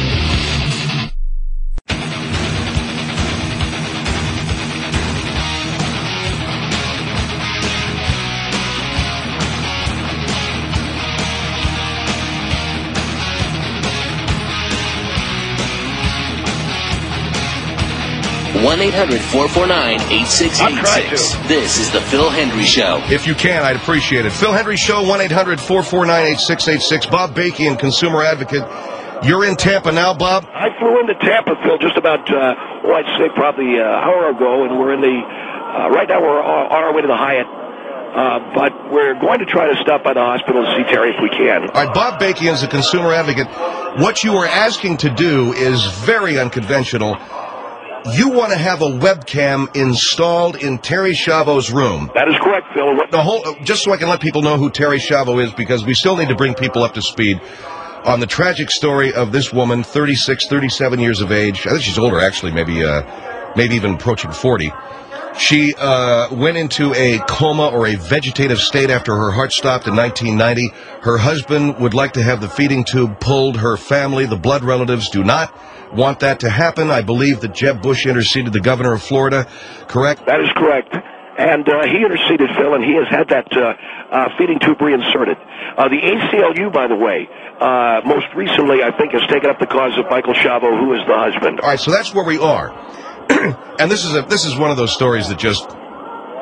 1-800-449-8686. This is the Phil Hendry Show. If you can, I'd appreciate it. Phil Hendry Show, 1-800-449-8686. Bob Bakian, Consumer Advocate. You're in Tampa now, Bob? I flew into Tampa, Phil, just about, I'd say probably an hour ago, and we're in the, right now we're on our way to the Hyatt. But we're going to try to stop by the hospital to see Terry if we can. All right, Bob Bakian is a consumer advocate. What you are asking to do is very unconventional. You want to have a webcam installed in Terry Schiavo's room. That is correct, Phil. Just so I can let people know who Terry Schiavo is, because we still need to bring people up to speed on the tragic story of this woman, 36, 37 years of age. I think she's older, actually, maybe even approaching 40. She went into a coma or a vegetative state after her heart stopped in 1990. Her husband would like to have the feeding tube pulled. Her family, the blood relatives, do not want that to happen. I believe that Jeb Bush interceded, the governor of Florida, correct? That is correct. And he interceded, Phil, and he has had that feeding tube reinserted. The ACLU, by the way, most recently, I think, has taken up the cause of Michael Schiavo, who is the husband. All right, so that's where we are. And this is one of those stories that just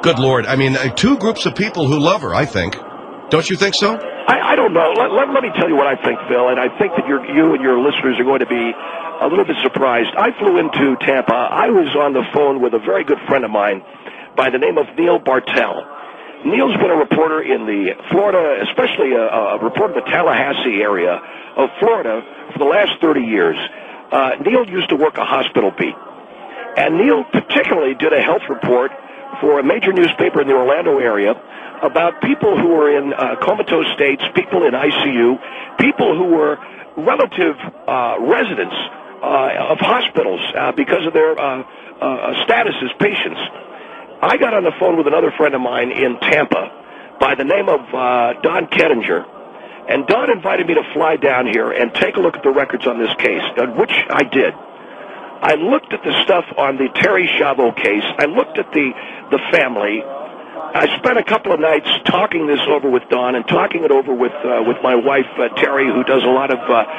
Good Lord. I mean, two groups of people who love her, I think. Don't you think so? I don't know. Let me tell you what I think, Phil, and I think that you and your listeners are going to be a little bit surprised. I flew into Tampa. I was on the phone with a very good friend of mine by the name of Neil Bartell. Neil's been a reporter in the Florida, especially a reporter in the Tallahassee area of Florida for the last 30 years. Neil used to work a hospital beat. And Neil particularly did a health report for a major newspaper in the Orlando area about people who were in comatose states, people in ICU, people who were relative residents of hospitals because of their status as patients. I got on the phone with another friend of mine in Tampa by the name of Don Kettinger, and Don invited me to fly down here and take a look at the records on this case, which I did. I looked at the stuff on the Terry Schiavo case. I looked at the family. I spent a couple of nights talking this over with Don and talking it over with my wife Terry, who does a lot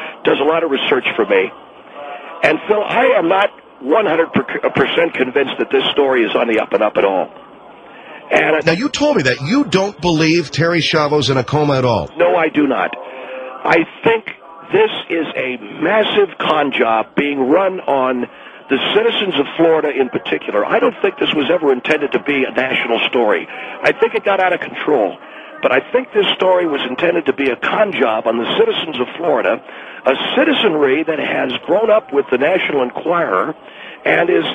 of research for me. And Phil, I am not 100% convinced that this story is on the up and up at all. And now, you told me that you don't believe Terry Schiavo's in a coma at all. No, I do not. I think this is a massive con job being run on the citizens of Florida in particular. I don't think this was ever intended to be a national story. I think it got out of control. But I think this story was intended to be a con job on the citizens of Florida, a citizenry that has grown up with the National Enquirer and is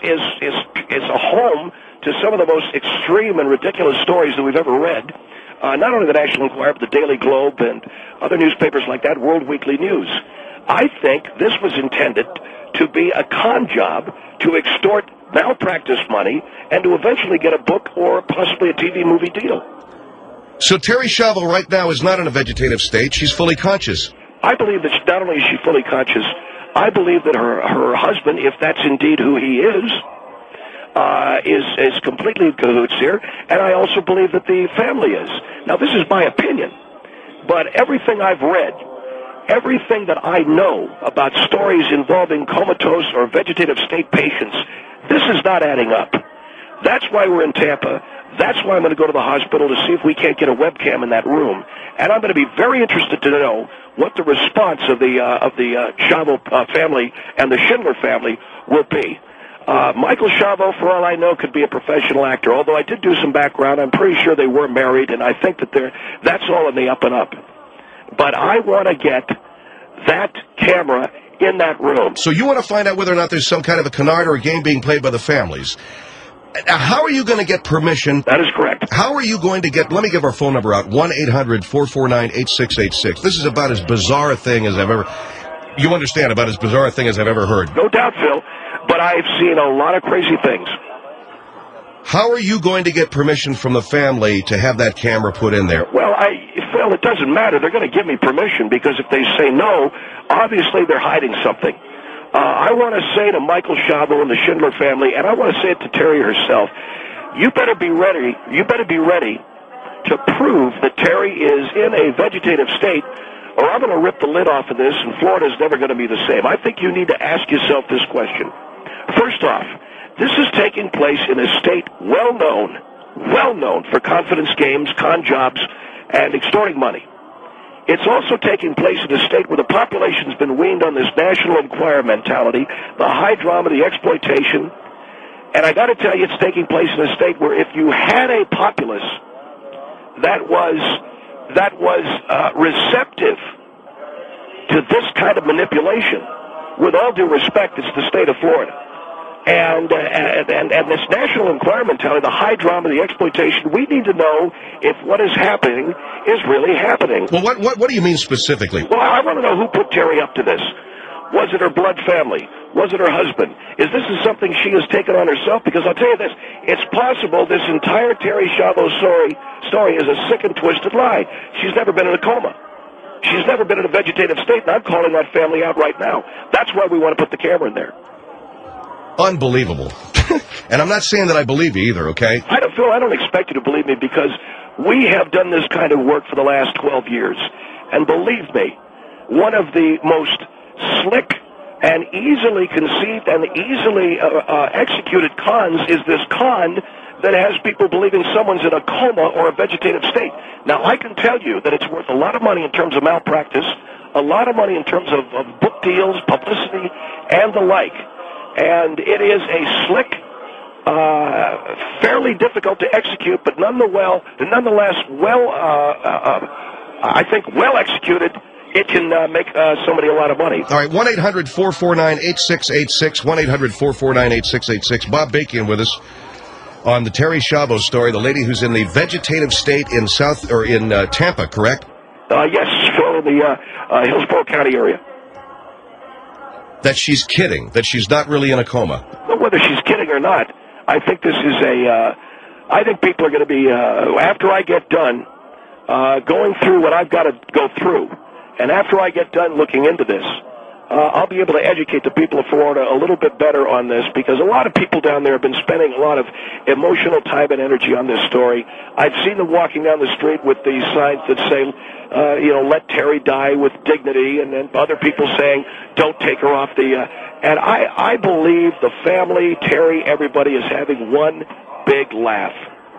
a home to some of the most extreme and ridiculous stories that we've ever read. Not only the National Enquirer, but the Daily Globe and other newspapers like that, World Weekly News. I think this was intended to be a con job to extort malpractice money and to eventually get a book or possibly a TV movie deal. So Terry Schiavo right now is not in a vegetative state. She's fully conscious. I believe that not only is she fully conscious, I believe that her husband, if that's indeed who he is completely in cahoots here, and I also believe that the family is. Now, this is my opinion, but everything I've read, everything that I know about stories involving comatose or vegetative state patients, this is not adding up. That's why we're in Tampa. That's why I'm going to go to the hospital to see if we can't get a webcam in that room. And I'm going to be very interested to know what the response of the Schiavo family and the Schindler family will be. Michael Schiavo, for all I know, could be a professional actor. Although I did do some background, I'm pretty sure they were married, and I think that that's all in the up and up. But I want to get that camera in that room. So you want to find out whether or not there's some kind of a canard or a game being played by the families. How are you going to get permission? That is correct. How are you going to get... Let me give our phone number out, 1-800-449-8686. This is about as bizarre a thing as I've ever... You understand, about as bizarre a thing as I've ever heard. No doubt, Phil, but I've seen a lot of crazy things. How are you going to get permission from the family to have that camera put in there? Well, Phil, it doesn't matter. They're going to give me permission, because if they say no, obviously they're hiding something. I want to say to Michael Schiavo and the Schindler family, and I want to say it to Terry herself, you better be ready to prove that Terry is in a vegetative state, or I'm going to rip the lid off of this, and Florida's never going to be the same. I think you need to ask yourself this question. First off, this is taking place in a state well known for confidence games, con jobs, and extorting money. It's also taking place in a state where the population's been weaned on this National Enquirer mentality, the high drama, the exploitation. And I got to tell you, it's taking place in a state where if you had a populace that was receptive to this kind of manipulation, with all due respect, it's the state of Florida. And this National Enquirer mentality, the high drama, the exploitation, we need to know if what is happening is really happening. Well, what do you mean specifically? Well, I want to know who put Terry up to this. Was it her blood family? Was it her husband? Is this something she has taken on herself? Because I'll tell you this, it's possible this entire Terry Schiavo story is a sick and twisted lie. She's never been in a coma. She's never been in a vegetative state, and I'm calling that family out right now. That's why we want to put the camera in there. Unbelievable. And I'm not saying that I believe you either, okay? I don't expect you to believe me, because we have done this kind of work for the last 12 years. And believe me, one of the most slick and easily conceived and easily executed cons is this con that has people believing someone's in a coma or a vegetative state. Now, I can tell you that it's worth a lot of money in terms of malpractice, a lot of money in terms of book deals, publicity, and the like. And it is a slick, fairly difficult to execute, but nonetheless, I think well executed. It can make somebody a lot of money. All right, 1-800-449-8686, 1-800-449-8686. Bob Bakian with us on the Terri Schiavo story, the lady who's in the vegetative state in Tampa, correct? Yes, Phil, in the Hillsborough County area. That she's kidding, that she's not really in a coma. Well, whether she's kidding or not, I think this is I think people are going to be, after I get done going through what I've got to go through, and after I get done looking into this, I'll be able to educate the people of Florida a little bit better on this, because a lot of people down there have been spending a lot of emotional time and energy on this story. I've seen them walking down the street with these signs that say, let Terri die with dignity, and then other people saying, don't take her off the... and I believe the family, Terri, everybody is having one big laugh.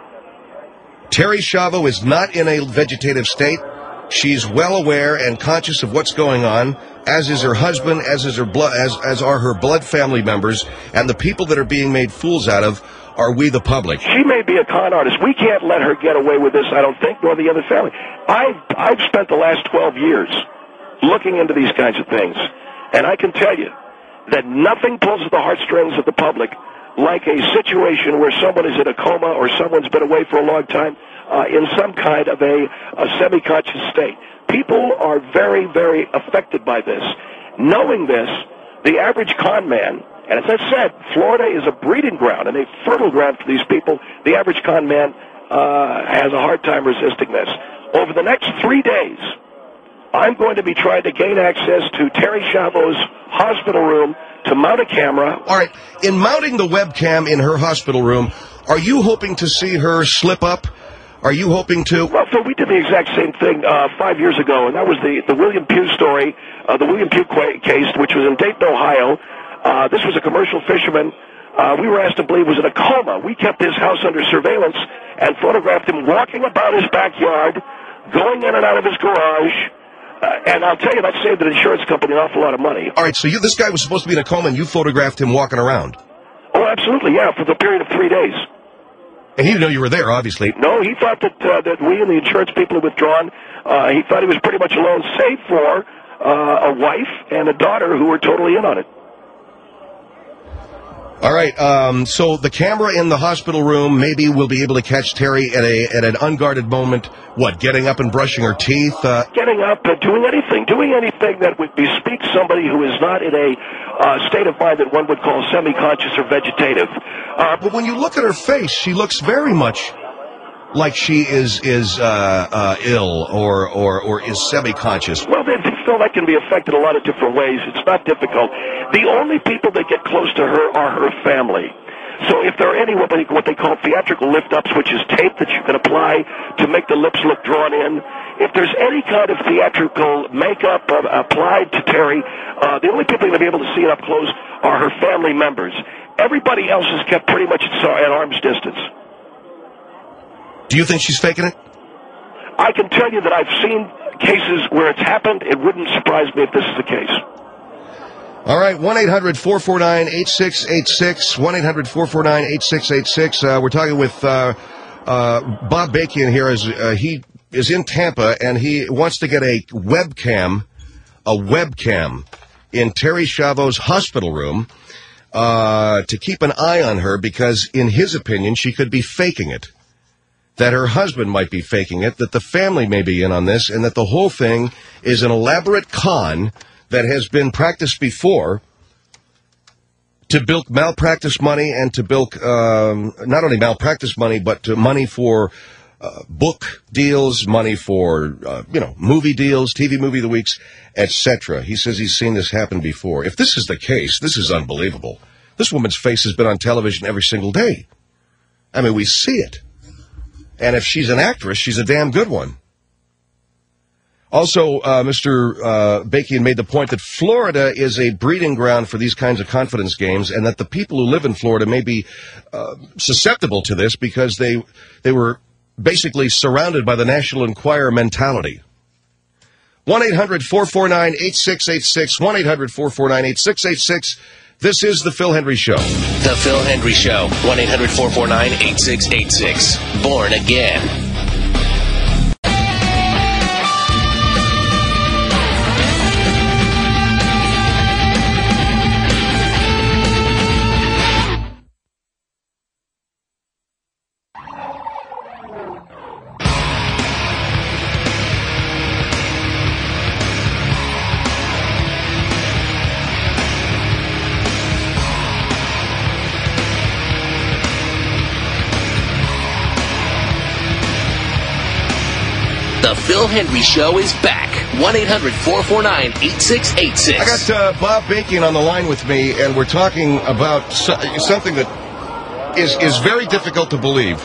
Terri Schiavo is not in a vegetative state. She's well aware and conscious of what's going on, as is her husband, as is her as are her blood family members, and the people that are being made fools out of are we, the public. She may be a con artist. We can't let her get away with this, I don't think, nor the other family. I've spent the last 12 years looking into these kinds of things, and I can tell you that nothing pulls at the heartstrings of the public like a situation where someone is in a coma or someone's been away for a long time in some kind of a semi-conscious state. People are very, very affected by this. Knowing this, the average con man, and as I said, Florida is a breeding ground and a fertile ground for these people. The average con man has a hard time resisting this. Over the next 3 days, I'm going to be trying to gain access to Terri Schiavo's hospital room to mount a camera. All right, in mounting the webcam in her hospital room, are you hoping to see her slip up? Are you hoping to? Well, Phil, we did the exact same thing 5 years ago, and that was the William Pugh story, the William Pugh case, which was in Dayton, Ohio. This was a commercial fisherman. We were asked to believe was in a coma. We kept his house under surveillance and photographed him walking about his backyard, going in and out of his garage. And I'll tell you, that saved an insurance company an awful lot of money. All right, so this guy was supposed to be in a coma, and you photographed him walking around. Oh, absolutely, yeah, for the period of 3 days. And he didn't know you were there, obviously. No, he thought that we and the insurance people had withdrawn. He thought he was pretty much alone, save for a wife and a daughter who were totally in on it. All right, so the camera in the hospital room, maybe we'll be able to catch Terri at an unguarded moment. What, getting up and brushing her teeth? Getting up, doing anything that would bespeak somebody who is not in a state of mind that one would call semi-conscious or vegetative. But when you look at her face, she looks very much like she is ill or is semi-conscious. Well, Phil, that can be affected a lot of different ways. It's not difficult. The only people that get close to her are her family. So if there are any what they call theatrical lift-ups, which is tape that you can apply to make the lips look drawn in, if there's any kind of theatrical makeup applied to Terri, the only people that are going to be able to see it up close are her family members. Everybody else is kept pretty much at arm's distance. Do you think she's faking it? I can tell you that I've seen cases where it's happened. It wouldn't surprise me if this is the case. All right, 1-800-449-8686, 1-800-449-8686. We're talking with Bob Bakian here as he is in Tampa, and he wants to get a webcam in Terri Schiavo's hospital room to keep an eye on her because, in his opinion, she could be faking it. That her husband might be faking it, that the family may be in on this, and that the whole thing is an elaborate con that has been practiced before to bilk malpractice money and to bilk not only malpractice money, but to money for book deals, money for, movie deals, TV Movie of the Weeks, etc. He says he's seen this happen before. If this is the case, this is unbelievable. This woman's face has been on television every single day. I mean, we see it. And if she's an actress, she's a damn good one. Also, Mr. Bakian made the point that Florida is a breeding ground for these kinds of confidence games, and that the people who live in Florida may be susceptible to this because they were basically surrounded by the National Enquirer mentality. 1-800-449-8686, 1-800-449-8686. This is The Phil Hendry Show. The Phil Hendry Show, 1-800-449-8686. Born again. The Phil Hendry Show is back. 1-800-449-8686. I got Bob Bakian on the line with me, and we're talking about something that is very difficult to believe.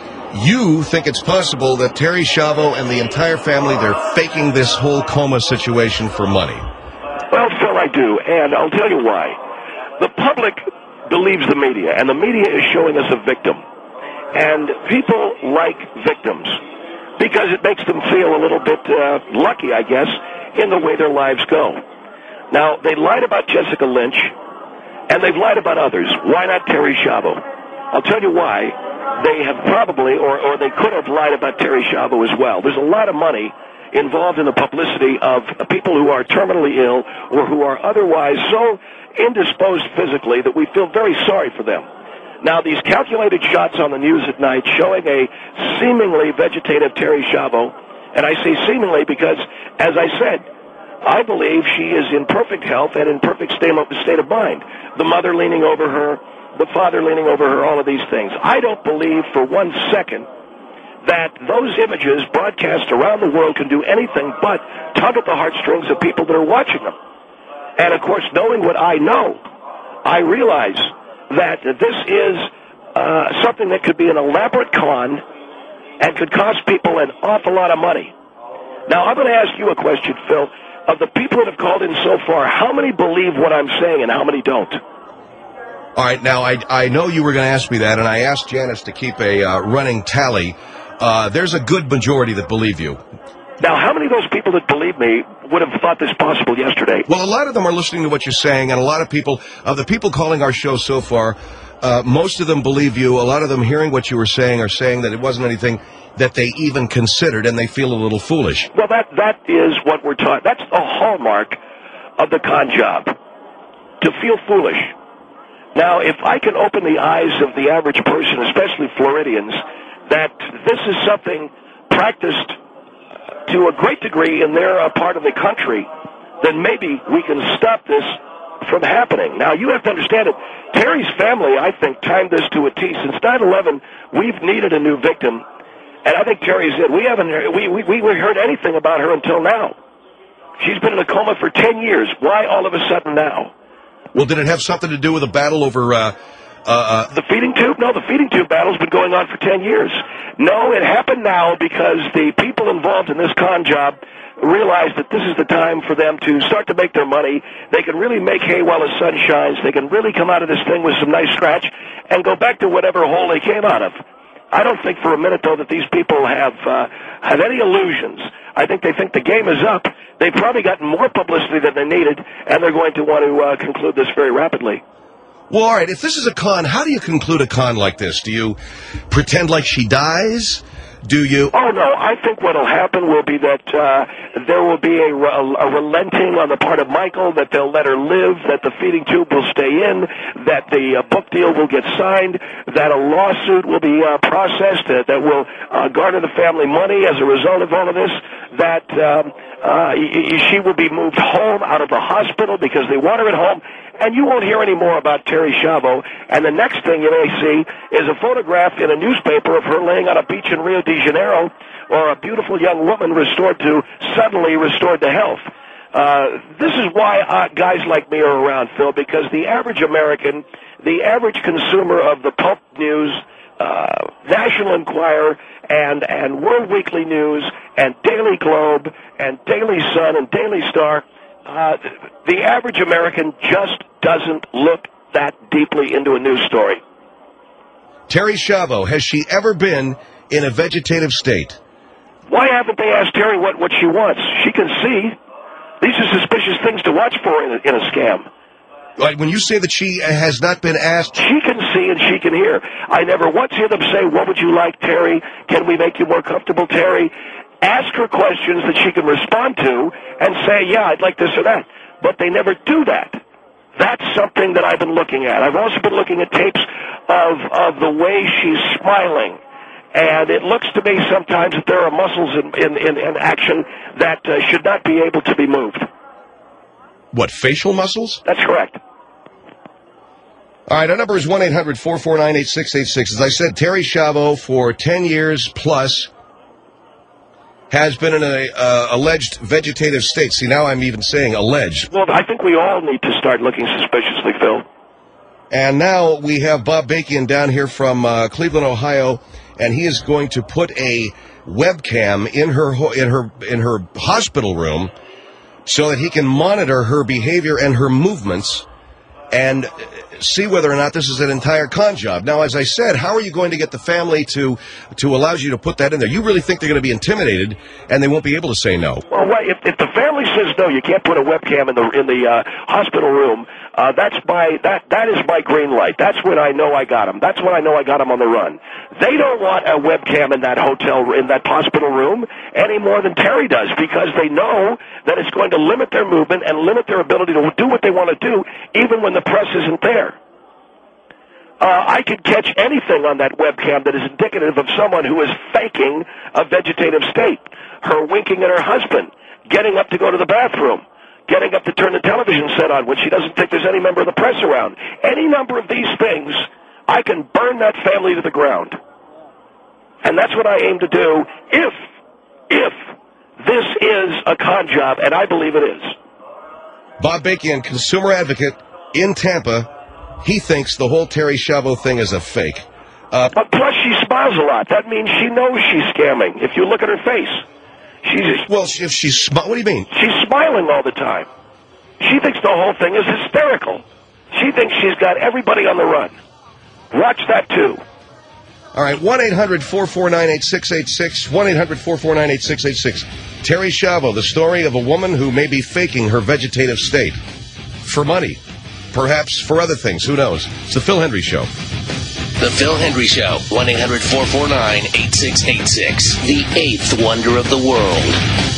You think it's possible that Terri Schiavo and the entire family, they're faking this whole coma situation for money. Well, Phil, I do, and I'll tell you why. The public believes the media, and the media is showing us a victim. And people like victims, because it makes them feel a little bit lucky, I guess, in the way their lives go. Now, they lied about Jessica Lynch, and they've lied about others. Why not Terri Schiavo? I'll tell you why. They have probably, or they could have lied about Terri Schiavo as well. There's a lot of money involved in the publicity of people who are terminally ill or who are otherwise so indisposed physically that we feel very sorry for them. Now, these calculated shots on the news at night showing a seemingly vegetative Terri Schiavo, and I say seemingly because, as I said, I believe she is in perfect health and in perfect state of mind. The mother leaning over her, the father leaning over her, all of these things. I don't believe for 1 second that those images broadcast around the world can do anything but tug at the heartstrings of people that are watching them. And, of course, knowing what I know, I realize that this is something that could be an elaborate con and could cost people an awful lot of money. Now, I'm going to ask you a question, Phil. Of the people that have called in so far, how many believe what I'm saying and how many don't? All right, now, I know you were going to ask me that, and I asked Janice to keep a running tally. There's a good majority that believe you. Now, how many of those people that believe me would have thought this possible yesterday? Well, a lot of them are listening to what you're saying, and a lot of people, of the people calling our show so far, most of them believe you. A lot of them hearing what you were saying are saying that it wasn't anything that they even considered, and they feel a little foolish. Well, that is what we're talking. That's the hallmark of the con job, to feel foolish. Now, if I can open the eyes of the average person, especially Floridians, that this is something practiced to a great degree in their part of the country, then maybe we can stop this from happening. Now, you have to understand it. Terry's family, I think, timed this to a T. Since 9/11, we've needed a new victim, and I think Terry's it. We haven't heard anything about her until now. She's been in a coma for 10 years. Why all of a sudden now? Well, did it have something to do with a battle over the feeding tube? No, the feeding tube battle's been going on for 10 years. No, it happened now because the people involved in this con job realized that this is the time for them to start to make their money. They can really make hay while the sun shines. They can really come out of this thing with some nice scratch and go back to whatever hole they came out of. I don't think for a minute, though, that these people have any illusions. I think they think the game is up. They've probably gotten more publicity than they needed, and they're going to want to conclude this very rapidly. Well, all right, if this is a con, how do you conclude a con like this? Do you pretend like she dies? Do you? Oh, no. I think what will happen will be that there will be a relenting on the part of Michael, that they'll let her live, that the feeding tube will stay in, that the book deal will get signed, that a lawsuit will be processed that will garner the family money as a result of all of this, that she will be moved home out of the hospital because they want her at home. And you won't hear any more about Terri Schiavo. And the next thing you may see is a photograph in a newspaper of her laying on a beach in Rio de Janeiro, or a beautiful young woman suddenly restored to health. This is why guys like me are around, Phil, because the average American, the average consumer of the pulp news, National Enquirer and World Weekly News and Daily Globe and Daily Sun and Daily Star, the average American just doesn't look that deeply into a news story. Terri Schiavo, has she ever been in a vegetative state? Why haven't they asked Terri what she wants? She can see. These are suspicious things to watch for in a scam. When you say that she has not been asked... She can see and she can hear. I never once hear them say, what would you like, Terri? Can we make you more comfortable, Terri? Ask her questions that she can respond to and say, yeah, I'd like this or that. But they never do that. That's something that I've been looking at. I've also been looking at tapes of the way she's smiling. And it looks to me sometimes that there are muscles in action that should not be able to be moved. What, facial muscles? That's correct. All right, our number is 1-800-449-8686. As I said, Terri Schiavo, for 10 years plus, has been in an alleged vegetative state. See, now I'm even saying alleged. Well, I think we all need to start looking suspiciously, Phil. And now we have Bob Bakian down here from Cleveland, Ohio, and he is going to put a webcam in her hospital room so that he can monitor her behavior and her movements and see whether or not this is an entire con job. Now, as I said, how are you going to get the family to allow you to put that in there? You really think they're going to be intimidated and they won't be able to say no? Well, if the family says no, you can't put a webcam in the hospital room. That is my green light. That's when I know I got them. That's when I know I got them on the run. They don't want a webcam in that hospital room any more than Terri does, because they know that it's going to limit their movement and limit their ability to do what they want to do, even when the press isn't there. I could catch anything on that webcam that is indicative of someone who is faking a vegetative state. Her winking at her husband, getting up to go to the bathroom, getting up to turn the television set on when she doesn't think there's any member of the press around. Any number of these things, I can burn that family to the ground. And that's what I aim to do if this is a con job, and I believe it is. Bob Bakian, consumer advocate in Tampa, he thinks the whole Terri Schiavo thing is a fake. But plus, she smiles a lot. That means she knows she's scamming. If you look at her face, well, if she's what do you mean? She's smiling all the time. She thinks the whole thing is hysterical. She thinks she's got everybody on the run. Watch that too. All right, 1-800-449-8686, 1-800-449-8686. Terri Schiavo, the story of a woman who may be faking her vegetative state for money, perhaps for other things, who knows. It's the Phil Hendry Show. The Phil Hendry Show, 1-800-449-8686, the eighth wonder of the world.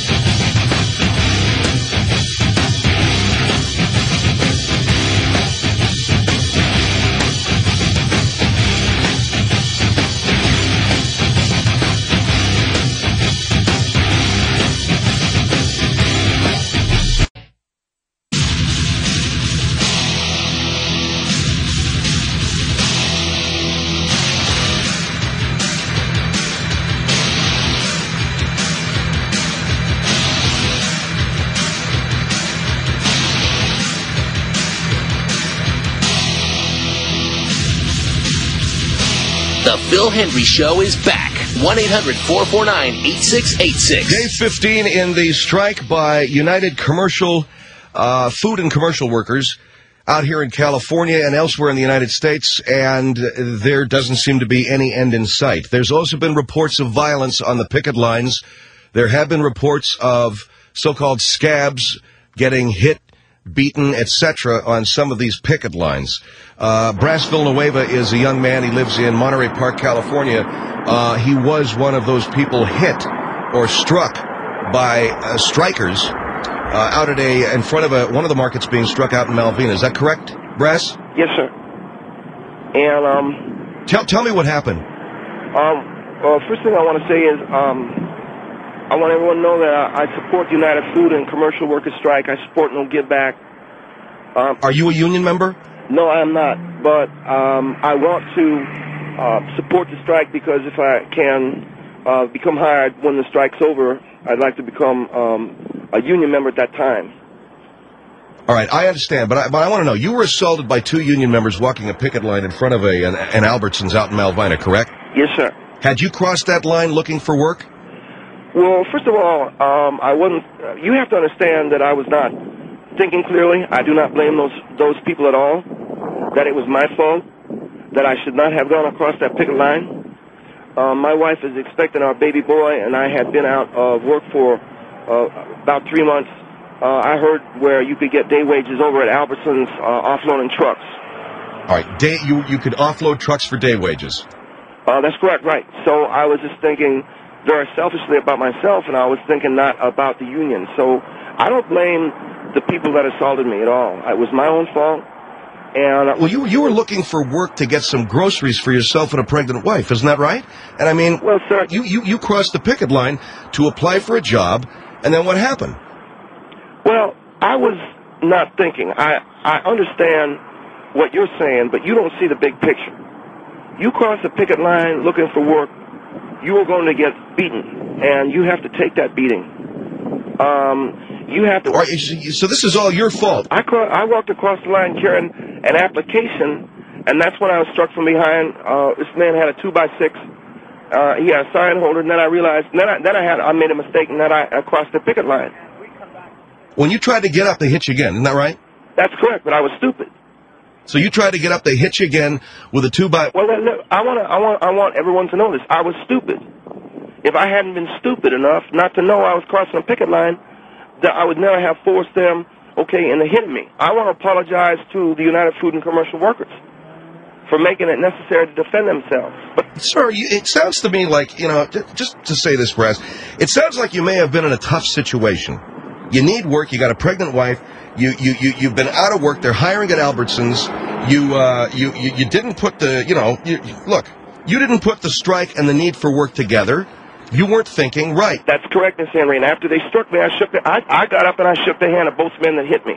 The Phil Hendry Show is back. 1-800-449-8686. Day 15 in the strike by United Commercial Food and Commercial Workers out here in California and elsewhere in the United States, and there doesn't seem to be any end in sight. There's also been reports of violence on the picket lines. There have been reports of so-called scabs getting hit, beaten, etc. on some of these picket lines. Brass Villanueva is a young man. He lives in Monterey Park, California. He was one of those people hit or struck by strikers out at in front of one of the markets being struck out in Malvina. Is that correct, Brass? Yes, sir. And tell me what happened. Well, first thing I want to say is I want everyone to know that I support the United Food and Commercial Workers strike. I support No Give Back. Are you a union member? No, I am not. But I want to support the strike because if I can become hired when the strike's over, I'd like to become a union member at that time. All right, I understand, but I want to know. You were assaulted by 2 union members walking a picket line in front of an Albertsons out in Malvina, correct? Yes, sir. Had you crossed that line looking for work? Well, first of all, I wasn't. You have to understand that I was not thinking clearly. I do not blame those people at all. That it was my fault. That I should not have gone across that picket line. My wife is expecting our baby boy, and I had been out of work for about 3 months. I heard where you could get day wages over at Albertsons offloading trucks. All right, you could offload trucks for day wages. That's correct, right. So I was just thinking very selfishly about myself, and I was thinking not about the union. So I don't blame the people that assaulted me at all. It was my own fault. And well, you were looking for work to get some groceries for yourself and a pregnant wife, isn't that right? And I mean, well, sir, you crossed the picket line to apply for a job, and then what happened? Well, I was not thinking. I understand what you're saying, but you don't see the big picture. You cross the picket line looking for work, you are going to get beaten, and you have to take that beating. You have to. Right, so this is all your fault. I walked across the line carrying an application, and that's when I was struck from behind. This man had a 2x6. He had a sign holder, and then I realized. I made a mistake, and then I crossed the picket line. When you tried to get up, they hit you again. Isn't that right? That's correct, but I was stupid. So you tried to get up, they hit you again with a 2x. Well, look, I want everyone to know this. I was stupid. If I hadn't been stupid enough not to know I was crossing a picket line, that I would never have forced them, into hitting me. I want to apologize to the United Food and Commercial Workers for making it necessary to defend themselves. But, sir, it sounds to me like, just to say this, Brass, it sounds like you may have been in a tough situation. You need work. You got a pregnant wife. You've been out of work. They're hiring at Albertsons. You didn't put you didn't put the strike and the need for work together. You weren't thinking right. That's correct, Miss Henry. And after they struck me, I got up and I shook the hand of both men that hit me.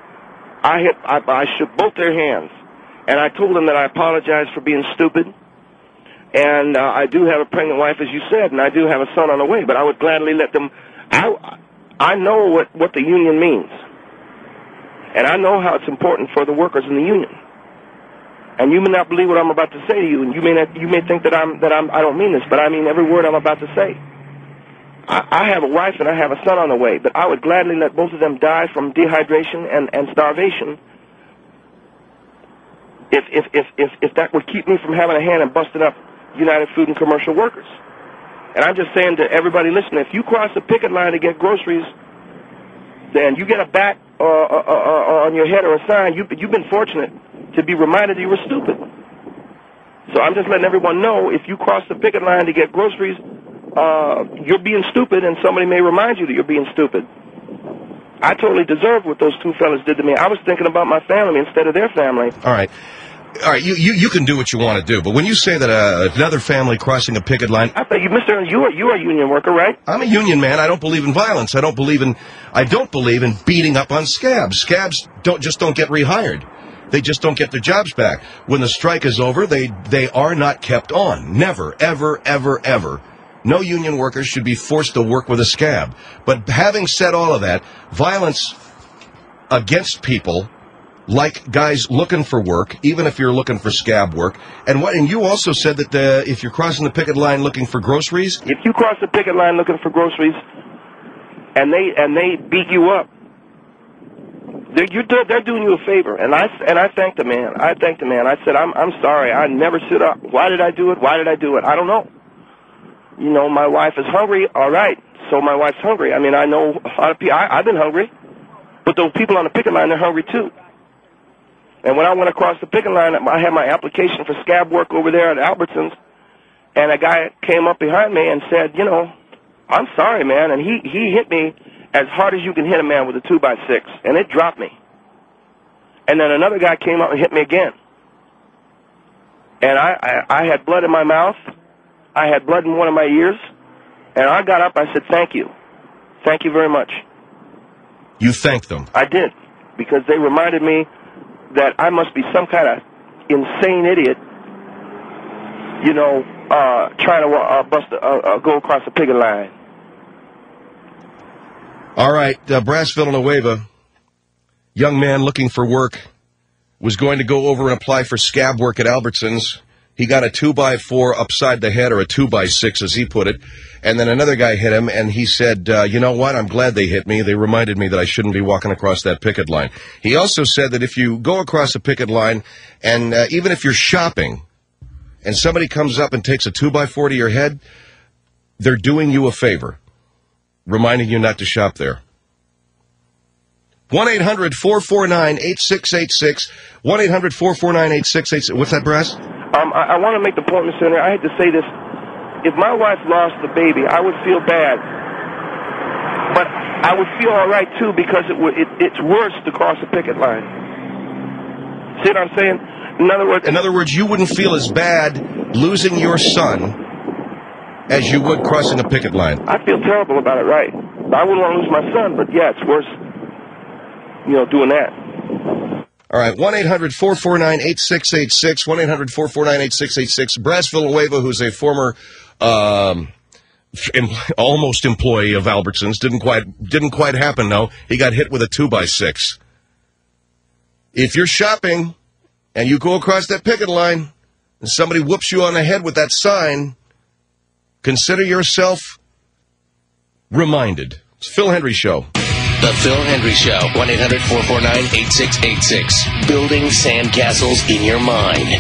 I shook both their hands, and I told them that I apologized for being stupid. And I do have a pregnant wife, as you said, and I do have a son on the way. But I would gladly let them. I know what the union means, and I know how it's important for the workers in the union. And you may not believe what I'm about to say to you, and you may think that I don't mean this, but I mean every word I'm about to say. I have a wife and I have a son on the way, but I would gladly let both of them die from dehydration and starvation if that would keep me from having a hand in busting up United Food and Commercial Workers. And I'm just saying to everybody listening, if you cross the picket line to get groceries, then you get a bat on your head or a sign, you've been fortunate to be reminded that you were stupid. So I'm just letting everyone know, if you cross the picket line to get groceries, you're being stupid, and somebody may remind you that you're being stupid. I totally deserved what those 2 fellas did to me. I was thinking about my family instead of their family. All right, you can do what you want to do, but when you say that another family crossing a picket line... I thought you are a union worker, right? I'm a union man. I don't believe in violence. I don't believe in beating up on scabs. Scabs don't get rehired. They just don't get their jobs back. When the strike is over, they are not kept on. Never, ever, ever, ever. No union workers should be forced to work with a scab. But having said all of that, violence against people, like guys looking for work, even if you're looking for scab work, and you also said that if you're crossing the picket line looking for groceries, if you cross the picket line looking for groceries, and they beat you up, they're doing you a favor. And I thanked the man. I said, I'm sorry. I never stood up. Why did I do it? I don't know. My wife is hungry. All right. So my wife's hungry. I mean, I know a lot of people. I've been hungry. But those people on the picket line, they're hungry too. And when I went across the picket line, I had my application for scab work over there at Albertsons. And a guy came up behind me and said, I'm sorry, man. And he hit me as hard as you can hit a man with a 2x6, and it dropped me. And then another guy came up and hit me again. And I had blood in my mouth. I had blood in one of my ears. And I got up, I said, thank you. Thank you very much. You thanked them? I did, because they reminded me that I must be some kind of insane idiot, trying to go across the picket line. All right, Brass Villanueva, young man looking for work was going to go over and apply for scab work at Albertsons. He got a 2x4 upside the head, or a 2x6, as he put it. And then another guy hit him, and he said, you know what? I'm glad they hit me. They reminded me that I shouldn't be walking across that picket line. He also said that if you go across a picket line, and even if you're shopping, and somebody comes up and takes a 2x4 to your head, they're doing you a favor, reminding you not to shop there. 1-800-449-8686. 1-800-449-8686. What's that, Brass? I want to make the point, Mr. Senator. I hate to say this. If my wife lost the baby, I would feel bad. But I would feel all right, too, because it's worse to cross a picket line. See what I'm saying? In other words, you wouldn't feel as bad losing your son as you would crossing a picket line. I feel terrible about it, right? I wouldn't want to lose my son, but yeah, it's worse, doing that. All right, 1-800-449-8686, 1-800-449-8686. Brass Villanueva, who's a former almost employee of Albertsons, didn't quite happen, though. He got hit with a 2x6. If you're shopping and you go across that picket line and somebody whoops you on the head with that sign, consider yourself reminded. It's Phil Hendry Show. The Phil Hendry Show, 1-800-449-8686. Building sandcastles in your mind.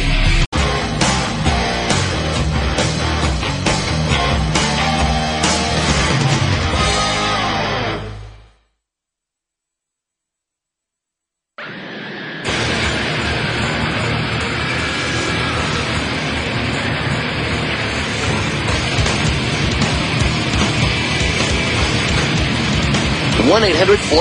One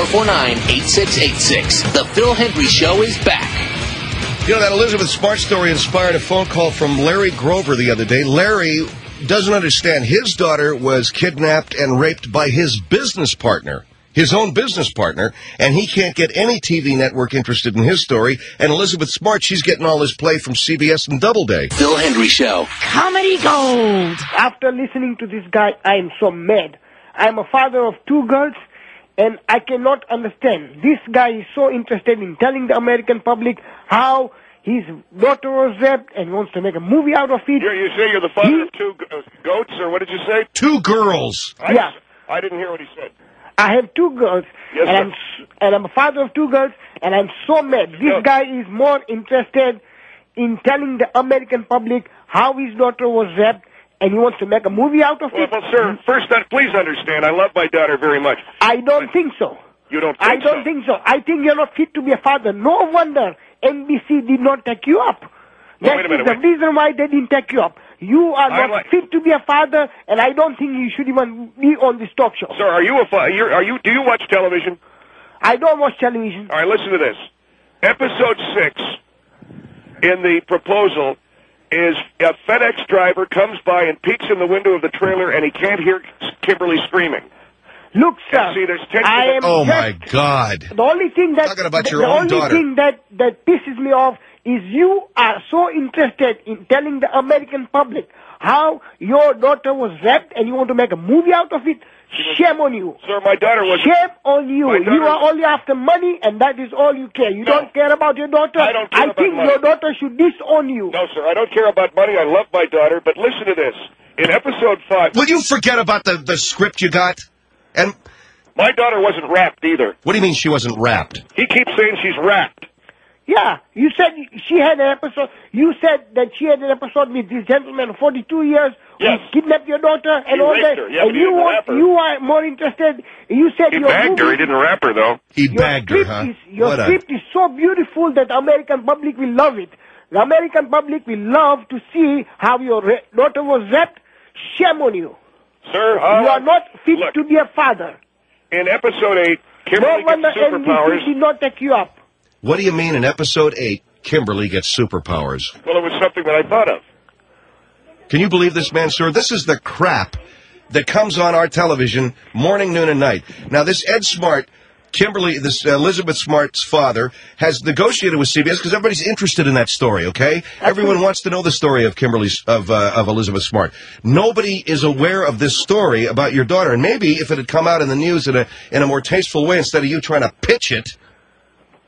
1-800-449-8686. The Phil Hendry Show is back. That Elizabeth Smart story inspired a phone call from Larry Grover the other day. Larry doesn't understand. His daughter was kidnapped and raped by his business partner, his own business partner, and he can't get any TV network interested in his story. And Elizabeth Smart, she's getting all his play from CBS and Doubleday. Phil Hendry Show. Comedy Gold. After listening to this guy, I am so mad. I'm a father of 2 girls. And I cannot understand. This guy is so interested in telling the American public how his daughter was raped and wants to make a movie out of it. You say you're the father of 2 goats, or what did you say? 2 girls. Yeah. I didn't hear what he said. I have 2 girls. Yes, and I'm a father of 2 girls, and I'm so mad. This guy is more interested in telling the American public how his daughter was raped, and he wants to make a movie out of it? Well, sir, first, please understand, I love my daughter very much. I don't think so. You don't think so? I don't think so. I think you're not fit to be a father. No wonder NBC did not take you up. That is the reason why they didn't take you up. You are not fit to be a father, and I don't think you should even be on this talk show. Sir, are you a father? Do you watch television? I don't watch television. All right, listen to this. Episode 6 in the proposal is a FedEx driver comes by and peeks in the window of the trailer, and he can't hear Kimberly screaming. Look, sir, see, there's tension. My God! The only thing that talking about your own daughter. The only thing that pisses me off is you are so interested in telling the American public how your daughter was raped, and you want to make a movie out of it. Shame on you. Sir, my daughter was... Shame on you. You are only after money, and that is all you care. You don't care about your daughter. I don't care about think money. Your daughter should disown you. No, sir, I don't care about money. I love my daughter, but listen to this. In episode 5... Will you forget about the script you got? And my daughter wasn't rapped either. What do you mean she wasn't rapped? He keeps saying she's rapped. Yeah, you said she had an episode. You said that she had an episode with this gentleman, 42 years, who kidnapped your daughter and all that. Her. Yeah, and you are more interested. You said he bagged her. He didn't rap her though. He bagged her, huh? Your script is so beautiful that the American public will love it. The American public will love to see how your daughter was raped. Shame on you, sir. You are not fit to be a father. In episode 8, Kimberly gets superpowers. NBC did not take you up. What do you mean in episode 8, Kimberly gets superpowers? Well, it was something that I thought of. Can you believe this, man, sir? This is the crap that comes on our television morning, noon, and night. Now, this Ed Smart, this Elizabeth Smart's father, has negotiated with CBS because everybody's interested in that story, okay? Everyone wants to know the story of of Elizabeth Smart. Nobody is aware of this story about your daughter. And maybe if it had come out in the news in a more tasteful way instead of you trying to pitch it,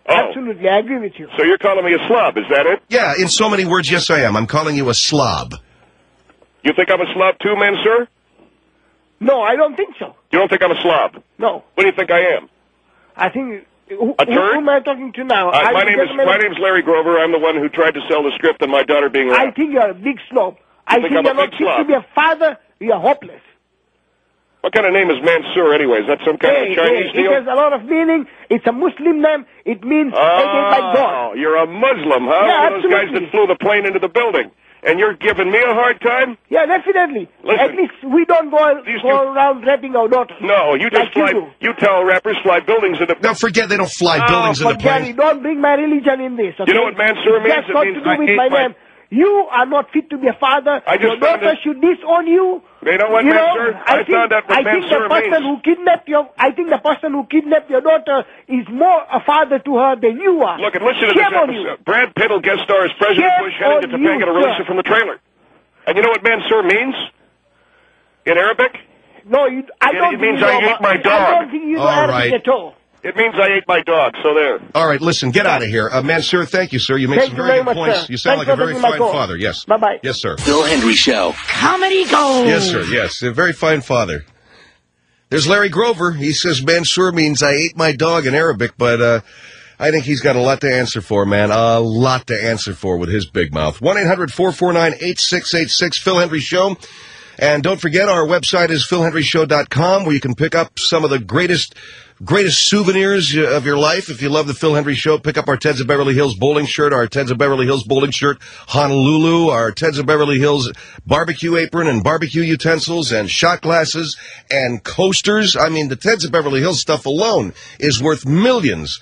Absolutely, I agree with you. So you're calling me a slob, is that it? Yeah, in so many words, yes, I am. I'm calling you a slob. You think I'm a slob too, Mansour? No, I don't think so. You don't think I'm a slob? No. What do you think I am? I think... A turd? Who am I talking to now? My name's Larry Grover. I'm the one who tried to sell the script on my daughter being raped. I think you're a big slob. I think I'm you're a not big fit slob? to be a father. You're hopeless. What kind of name is Mansour, anyway? Is that some kind of a Chinese It deal? has a lot of meaning. It's a Muslim name. It means by God. Oh, you're a Muslim, huh? Yeah, One of those guys absolutely. that flew the plane into the building. And you're giving me a hard time? Yeah, definitely. Listen, At least we don't go around raping our daughters. No, you just like you tell rappers fly buildings into... No, forget they don't fly buildings into Forget planes. it. Don't bring my religion in this, okay? You know what Mansour means? That's It got means to do I with hate my my- name. You are not fit to be a father. Your daughter should disown you. You know what, Mansour? I found out what Mansour means. I think the person who kidnapped your daughter is more a father to her than you are. Look, and listen to Shame this on you. episode. Brad Pitt will guest star as President Shame Bush heading to on Topanga you, to release sir. it from the trailer. And you know what Mansour means? In Arabic? No, I don't it think means you I know ate my dog. I don't think you know All Arabic right. at all. It means I ate my dog, so there. All right, listen, get out of here. Mansour, thank you, sir. You made Thank some you very very good much, points. sir. You sound Thanks like a for very taking my fine call. father. Yes. Bye-bye. Yes, sir. Phil Hendry Show. Comedy Gold. Yes, sir. Yes. A very fine father. There's Larry Grover. He says Mansour means I ate my dog in Arabic, but I think he's got a lot to answer for, man. A lot to answer for with his big mouth. 1-800-449-8686, Phil Hendry Show. And don't forget, our website is philhendryshow.com, where you can pick up some of the greatest souvenirs of your life. If you love the Phil Hendry Show, pick up our Teds of Beverly Hills bowling shirt, our Teds of Beverly Hills bowling shirt, Honolulu, our Teds of Beverly Hills barbecue apron and barbecue utensils and shot glasses and coasters. I mean, the Teds of Beverly Hills stuff alone is worth millions.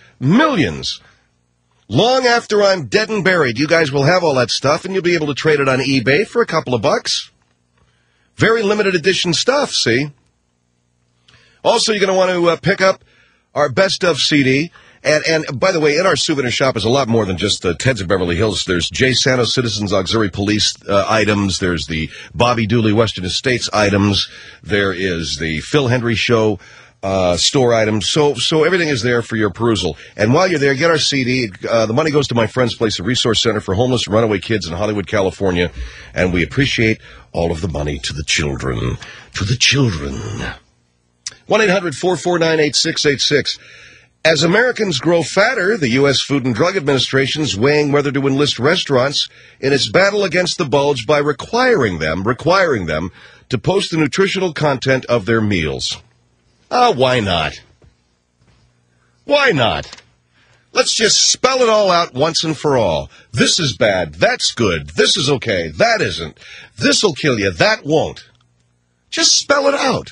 Long after I'm dead and buried, you guys will have all that stuff, and you'll be able to trade it on eBay for a couple of bucks. Very limited edition stuff, see? Also, you're going to want to pick up our Best Of CD. And by the way, in our souvenir shop is a lot more than just the Teds of Beverly Hills. There's Jay Santos Citizens Auxiliary Police items. There's the Bobby Dooley Western Estates items. There is the Phil Hendry Show store items. So everything is there for your perusal. And while you're there, get our CD. The money goes to my friend's place, the Resource Center for Homeless and Runaway Kids in Hollywood, California. And we appreciate all of the money to the children. 1-800-449-8686. As Americans grow fatter, the U.S. Food and Drug Administration is weighing whether to enlist restaurants in its battle against the bulge by requiring them to post the nutritional content of their meals. Why not? Why not? Let's just spell it all out once and for all. This is bad. That's good. This is okay. That isn't. This'll kill you. That won't. Just spell it out.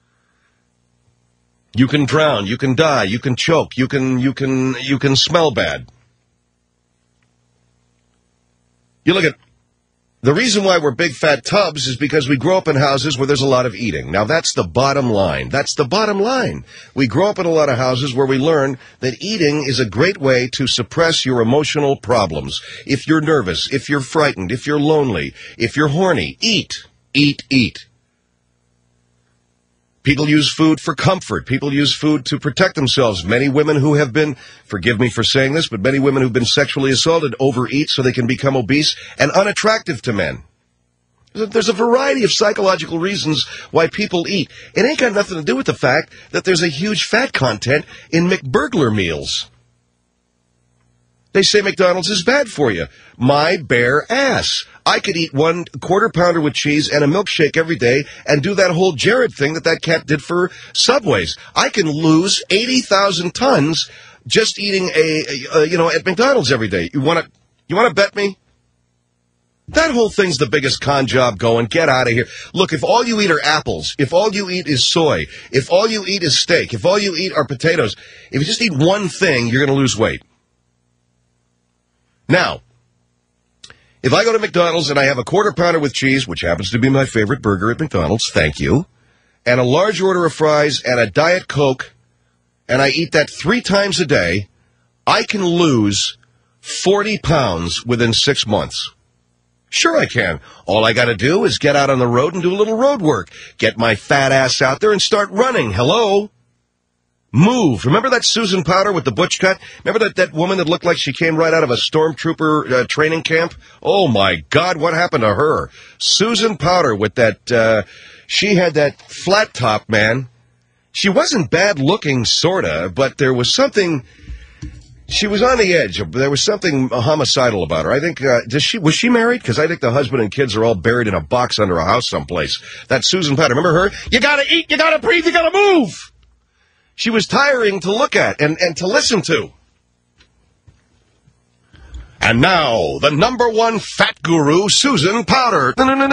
You can drown. You can die. You can choke. You can smell bad. You look at the reason why we're big fat tubs is because we grow up in houses where there's a lot of eating. Now, that's the bottom line. That's the bottom line. We grow up in a lot of houses where we learn that eating is a great way to suppress your emotional problems. If you're nervous, if you're frightened, if you're lonely, if you're horny, eat. Eat, eat. People use food for comfort. People use food to protect themselves. Many women who have been, forgive me for saying this, but many women who've been sexually assaulted overeat so they can become obese and unattractive to men. There's a variety of psychological reasons why people eat. It ain't got nothing to do with the fact that there's a huge fat content in McBurglar meals. They say McDonald's is bad for you. My bare ass. I could eat 1 quarter pounder with cheese and a milkshake every day and do that whole Jared thing that cat did for Subways. I can lose 80,000 tons just eating at McDonald's every day. You want to bet me? That whole thing's the biggest con job going. Get out of here. Look, if all you eat are apples, if all you eat is soy, if all you eat is steak, if all you eat are potatoes, if you just eat one thing, you're going to lose weight. Now, if I go to McDonald's and I have a quarter pounder with cheese, which happens to be my favorite burger at McDonald's, thank you, and a large order of fries and a Diet Coke, and I eat that 3 times a day, I can lose 40 pounds within 6 months. Sure I can. All I got to do is get out on the road and do a little road work. Get my fat ass out there and start running. Hello? Move. Remember that Susan Powter with the butch cut? Remember that woman that looked like she came right out of a stormtrooper training camp? Oh, my God, what happened to her? Susan Powter with that, she had that flat top, man. She wasn't bad looking, sorta, but there was something, she was on the edge. There was something homicidal about her. I think, was she married? Because I think the husband and kids are all buried in a box under a house someplace. That Susan Powter, remember her? You gotta eat, you gotta breathe, you gotta move! She was tiring to look at and to listen to. And now, the number one fat guru, Susan Powter. All right,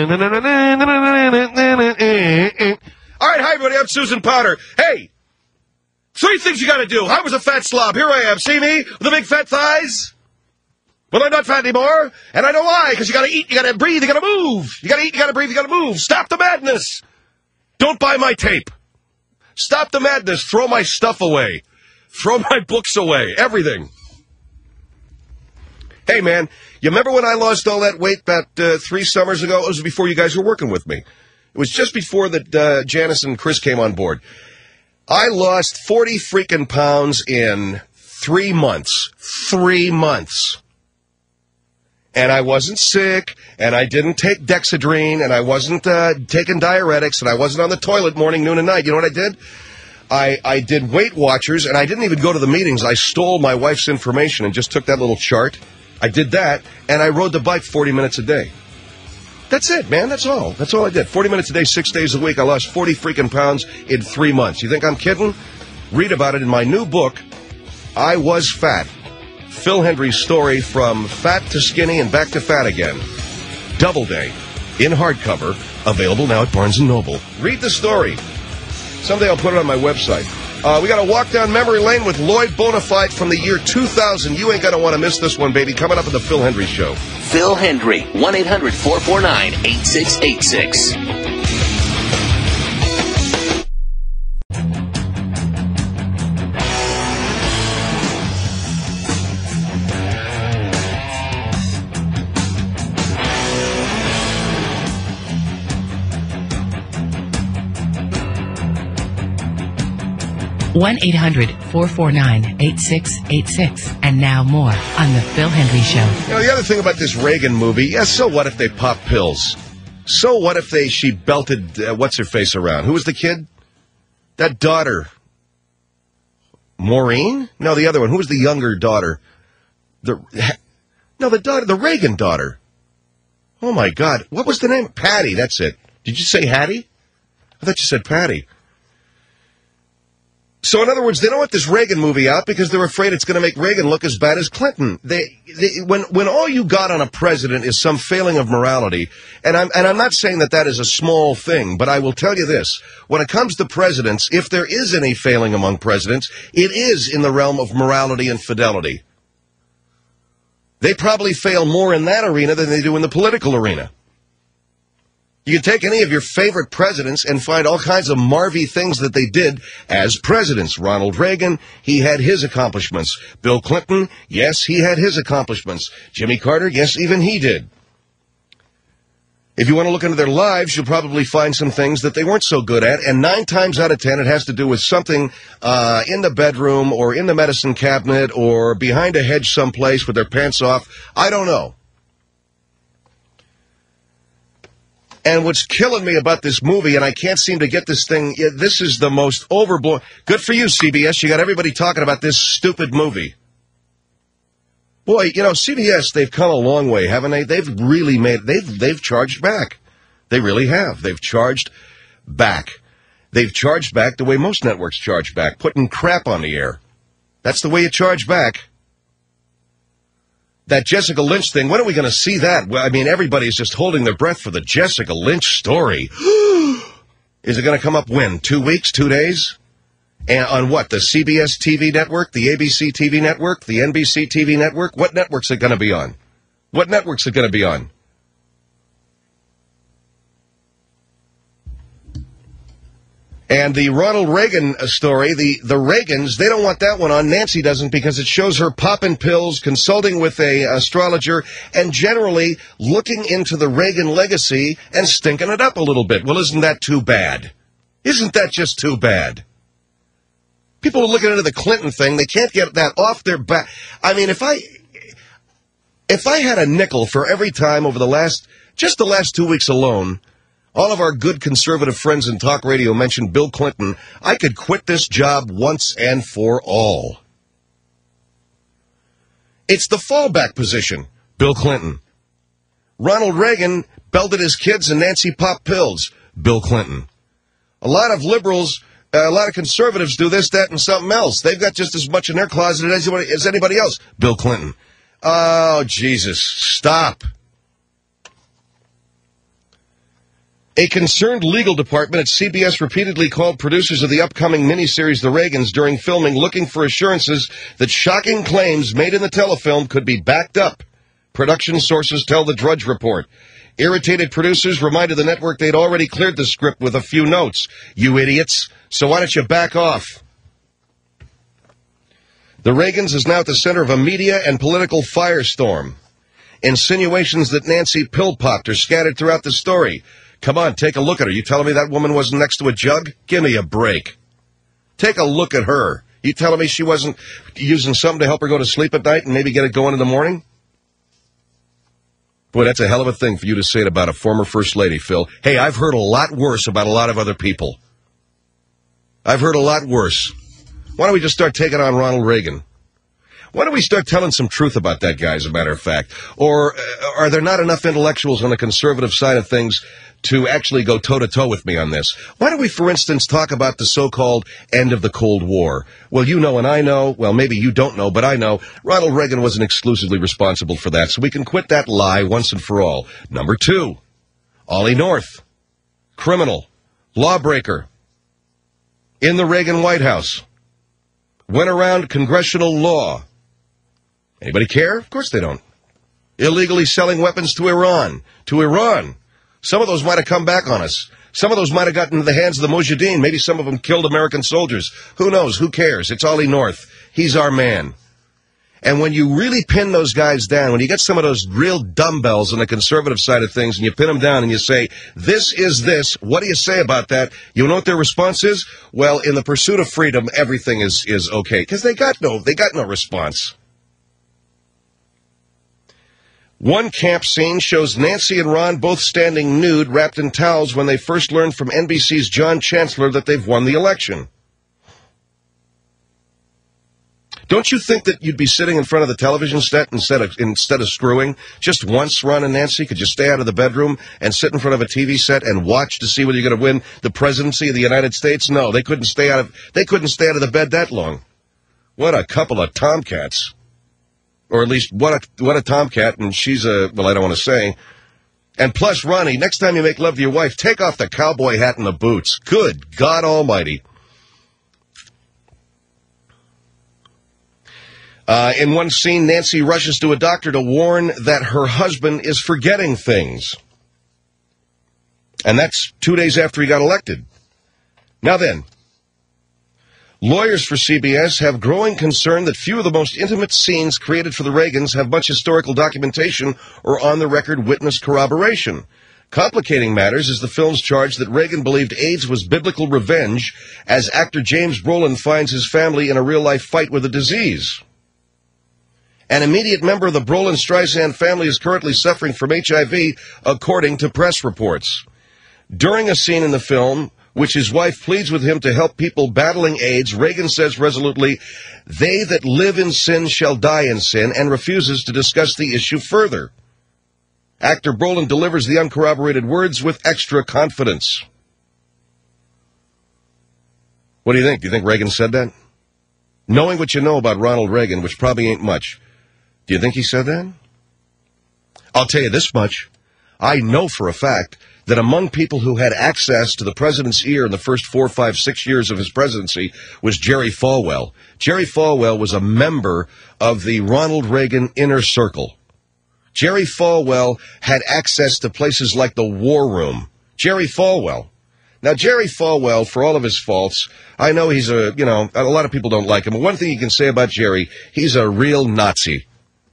hi, everybody. I'm Susan Powter. Hey, 3 things you got to do. I was a fat slob. Here I am. See me with the big fat thighs? Well, I'm not fat anymore, and I know why. Because you got to eat, you got to breathe, you got to move. You got to eat, you got to breathe, you got to move. Stop the madness. Don't buy my tape. Stop the madness. Throw my stuff away. Throw my books away. Everything. Hey, man, you remember when I lost all that weight about 3 summers ago? It was before you guys were working with me. It was just before that Janice and Chris came on board. I lost 40 freaking pounds in 3 months. 3 months. And I wasn't sick, and I didn't take Dexedrine, and I wasn't taking diuretics, and I wasn't on the toilet morning, noon, and night. You know what I did? I did Weight Watchers, and I didn't even go to the meetings. I stole my wife's information and just took that little chart. I did that, and I rode the bike 40 minutes a day. That's it, man. That's all. That's all I did. 40 minutes a day, 6 days a week. I lost 40 freaking pounds in 3 months. You think I'm kidding? Read about it in my new book, I Was Fat. Phil Hendry's story from fat to skinny and back to fat again. Doubleday, in hardcover, available now at Barnes & Noble. Read the story. Someday I'll put it on my website. We got to walk down memory lane with Lloyd Bonafide from the year 2000. You ain't going to want to miss this one, baby. Coming up on the Phil Hendry Show. Phil Hendry, 1-800-449-8686. 1-800-449-8686. And now more on The Phil Hendry Show. You know, the other thing about this Reagan movie, so what if they pop pills? So what if she belted, what's-her-face around? Who was the kid? That daughter. Maureen? No, the other one. Who was the younger daughter? The Reagan daughter. Oh, my God. What was the name? Patty, that's it. Did you say Hattie? I thought you said Patty. So, in other words, they don't want this Reagan movie out because they're afraid it's going to make Reagan look as bad as Clinton. When all you got on a president is some failing of morality, and I'm not saying that is a small thing, but I will tell you this. When it comes to presidents, if there is any failing among presidents, it is in the realm of morality and fidelity. They probably fail more in that arena than they do in the political arena. You can take any of your favorite presidents and find all kinds of marvy things that they did as presidents. Ronald Reagan, he had his accomplishments. Bill Clinton, yes, he had his accomplishments. Jimmy Carter, yes, even he did. If you want to look into their lives, you'll probably find some things that they weren't so good at, and 9 times out of 10 it has to do with something in the bedroom or in the medicine cabinet or behind a hedge someplace with their pants off. I don't know. And what's killing me about this movie, and I can't seem to get this thing, this is the most overblown. Good for you, CBS. You got everybody talking about this stupid movie. Boy, you know, CBS, they've come a long way, haven't they? They've really they've charged back. They really have. They've charged back. They've charged back the way most networks charge back, putting crap on the air. That's the way you charge back. That Jessica Lynch thing, when are we going to see that? Well, I mean, everybody's just holding their breath for the Jessica Lynch story. Is it going to come up when? 2 weeks? 2 days? And on what? The CBS TV network? The ABC TV network? The NBC TV network? What network's it going to be on? What network's it going to be on? And the Ronald Reagan story, the Reagans, they don't want that one on. Nancy doesn't because it shows her popping pills, consulting with a astrologer, and generally looking into the Reagan legacy and stinking it up a little bit. Well, isn't that too bad? Isn't that just too bad? People are looking into the Clinton thing. They can't get that off their back. I mean, if I had a nickel for every time over the last 2 weeks alone, all of our good conservative friends in talk radio mentioned Bill Clinton, I could quit this job once and for all. It's the fallback position, Bill Clinton. Ronald Reagan belted his kids and Nancy popped pills, Bill Clinton. A lot of liberals, a lot of conservatives do this, that, and something else. They've got just as much in their closet as anybody else, Bill Clinton. Oh, Jesus, stop. A concerned legal department at CBS repeatedly called producers of the upcoming miniseries The Reagans during filming looking for assurances that shocking claims made in the telefilm could be backed up. Production sources tell the Drudge Report. Irritated producers reminded the network they'd already cleared the script with a few notes. You idiots. So why don't you back off? The Reagans is now at the center of a media and political firestorm. Insinuations that Nancy pill-popped are scattered throughout the story. Come on, take a look at her. You telling me that woman wasn't next to a jug? Give me a break. Take a look at her. You telling me she wasn't using something to help her go to sleep at night and maybe get it going in the morning? Boy, that's a hell of a thing for you to say about a former First Lady, Phil. Hey, I've heard a lot worse about a lot of other people. I've heard a lot worse. Why don't we just start taking on Ronald Reagan? Why don't we start telling some truth about that guy, as a matter of fact? Or are there not enough intellectuals on the conservative side of things to actually go toe-to-toe with me on this? Why don't we, for instance, talk about the so-called end of the Cold War? Well, you know and I know, well, maybe you don't know, but I know, Ronald Reagan wasn't exclusively responsible for that, so we can quit that lie once and for all. Number 2, Ollie North, criminal, lawbreaker, in the Reagan White House, went around congressional law. Anybody care? Of course they don't. Illegally selling weapons to Iran. Some of those might have come back on us. Some of those might have gotten into the hands of the Mujahideen. Maybe some of them killed American soldiers. Who knows? Who cares? It's Ollie North. He's our man. And when you really pin those guys down, when you get some of those real dumbbells on the conservative side of things and you pin them down and you say, this is this, what do you say about that? You know what their response is? Well, in the pursuit of freedom, everything is okay. Because they got no response. One camp scene shows Nancy and Ron both standing nude, wrapped in towels, when they first learned from NBC's John Chancellor that they've won the election. Don't you think that you'd be sitting in front of the television set instead of screwing? Just once, Ron and Nancy, could you stay out of the bedroom and sit in front of a TV set and watch to see whether you're going to win the presidency of the United States? No, they couldn't stay out of the bed that long. What a couple of tomcats. Or at least, what a tomcat, and she's I don't want to say. And plus, Ronnie, next time you make love to your wife, take off the cowboy hat and the boots. Good God Almighty. In one scene, Nancy rushes to a doctor to warn that her husband is forgetting things. And that's 2 days after he got elected. Now then, lawyers for CBS have growing concern that few of the most intimate scenes created for the Reagans have much historical documentation or on-the-record witness corroboration. Complicating matters is the film's charge that Reagan believed AIDS was biblical revenge, as actor James Brolin finds his family in a real-life fight with the disease. An immediate member of the Brolin-Streisand family is currently suffering from HIV, according to press reports. During a scene in the film, which his wife pleads with him to help people battling AIDS, Reagan says resolutely, "They that live in sin shall die in sin," and refuses to discuss the issue further. Actor Brolin delivers the uncorroborated words with extra confidence. What do you think? Do you think Reagan said that? Knowing what you know about Ronald Reagan, which probably ain't much, do you think he said that? I'll tell you this much. I know for a fact that among people who had access to the president's ear in the first 4, 5, 6 years of his presidency was Jerry Falwell. Jerry Falwell was a member of the Ronald Reagan inner circle. Jerry Falwell had access to places like the War Room. Jerry Falwell. Now, Jerry Falwell, for all of his faults, I know he's a lot of people don't like him, but one thing you can say about Jerry, he's a real Nazi.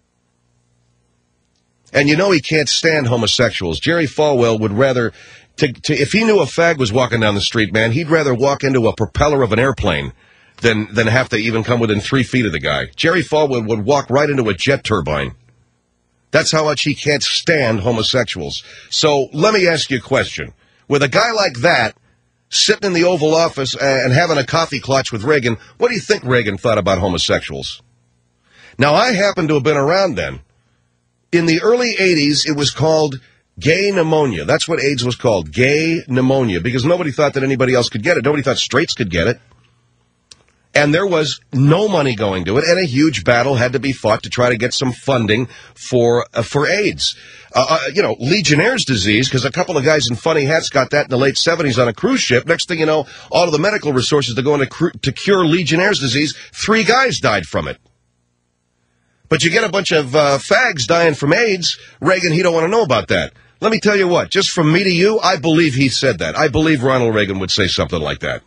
And you know he can't stand homosexuals. Jerry Falwell would rather, if he knew a fag was walking down the street, man, he'd rather walk into a propeller of an airplane than have to even come within 3 feet of the guy. Jerry Falwell would walk right into a jet turbine. That's how much he can't stand homosexuals. So let me ask you a question. With a guy like that sitting in the Oval Office and having a coffee clutch with Reagan, what do you think Reagan thought about homosexuals? Now, I happen to have been around then. In the early 80s, it was called gay pneumonia. That's what AIDS was called, gay pneumonia, because nobody thought that anybody else could get it. Nobody thought straights could get it. And there was no money going to it, and a huge battle had to be fought to try to get some funding for AIDS. Legionnaire's disease, because a couple of guys in funny hats got that in the late 70s on a cruise ship. Next thing you know, all of the medical resources to go into to cure Legionnaire's disease, 3 guys died from it. But you get a bunch of fags dying from AIDS. Reagan, he don't want to know about that. Let me tell you what, just from me to you, I believe he said that. I believe Ronald Reagan would say something like that.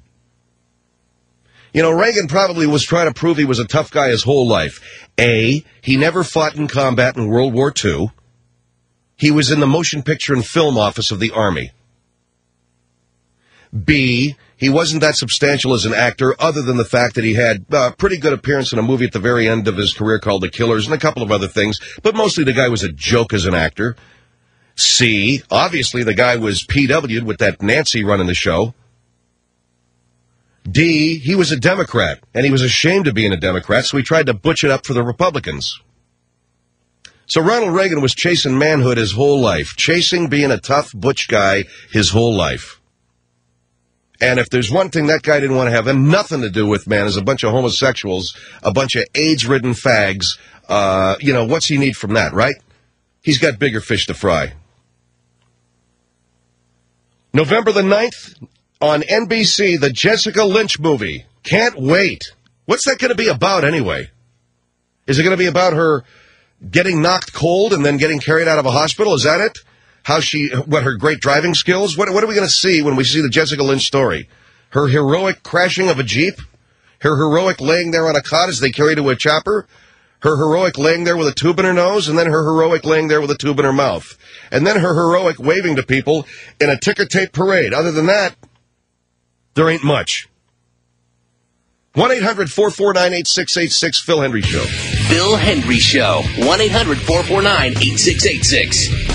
You know, Reagan probably was trying to prove he was a tough guy his whole life. A, he never fought in combat in World War II. He was in the motion picture and film office of the Army. B, he wasn't that substantial as an actor, other than the fact that he had a pretty good appearance in a movie at the very end of his career called The Killers and a couple of other things, but mostly the guy was a joke as an actor. C, obviously the guy was PW'd with that Nancy running the show. D, he was a Democrat, and he was ashamed of being a Democrat, so he tried to butch it up for the Republicans. So Ronald Reagan was chasing manhood his whole life, chasing being a tough, butch guy his whole life. And if there's one thing that guy didn't want to have nothing to do with, man, is a bunch of homosexuals, a bunch of AIDS-ridden fags. What's he need from that, right? He's got bigger fish to fry. November the 9th, on NBC, the Jessica Lynch movie. Can't wait. What's that going to be about anyway? Is it going to be about her getting knocked cold and then getting carried out of a hospital? Is that it? Her great driving skills? What are we going to see when we see the Jessica Lynch story? Her heroic crashing of a Jeep? Her heroic laying there on a cot as they carry her to a chopper? Her heroic laying there with a tube in her nose? And then her heroic laying there with a tube in her mouth? And then her heroic waving to people in a ticker tape parade. Other than that, there ain't much. 1-800-449-8686, Phil Hendry Show. Phil Hendry Show. 1-800-449-8686.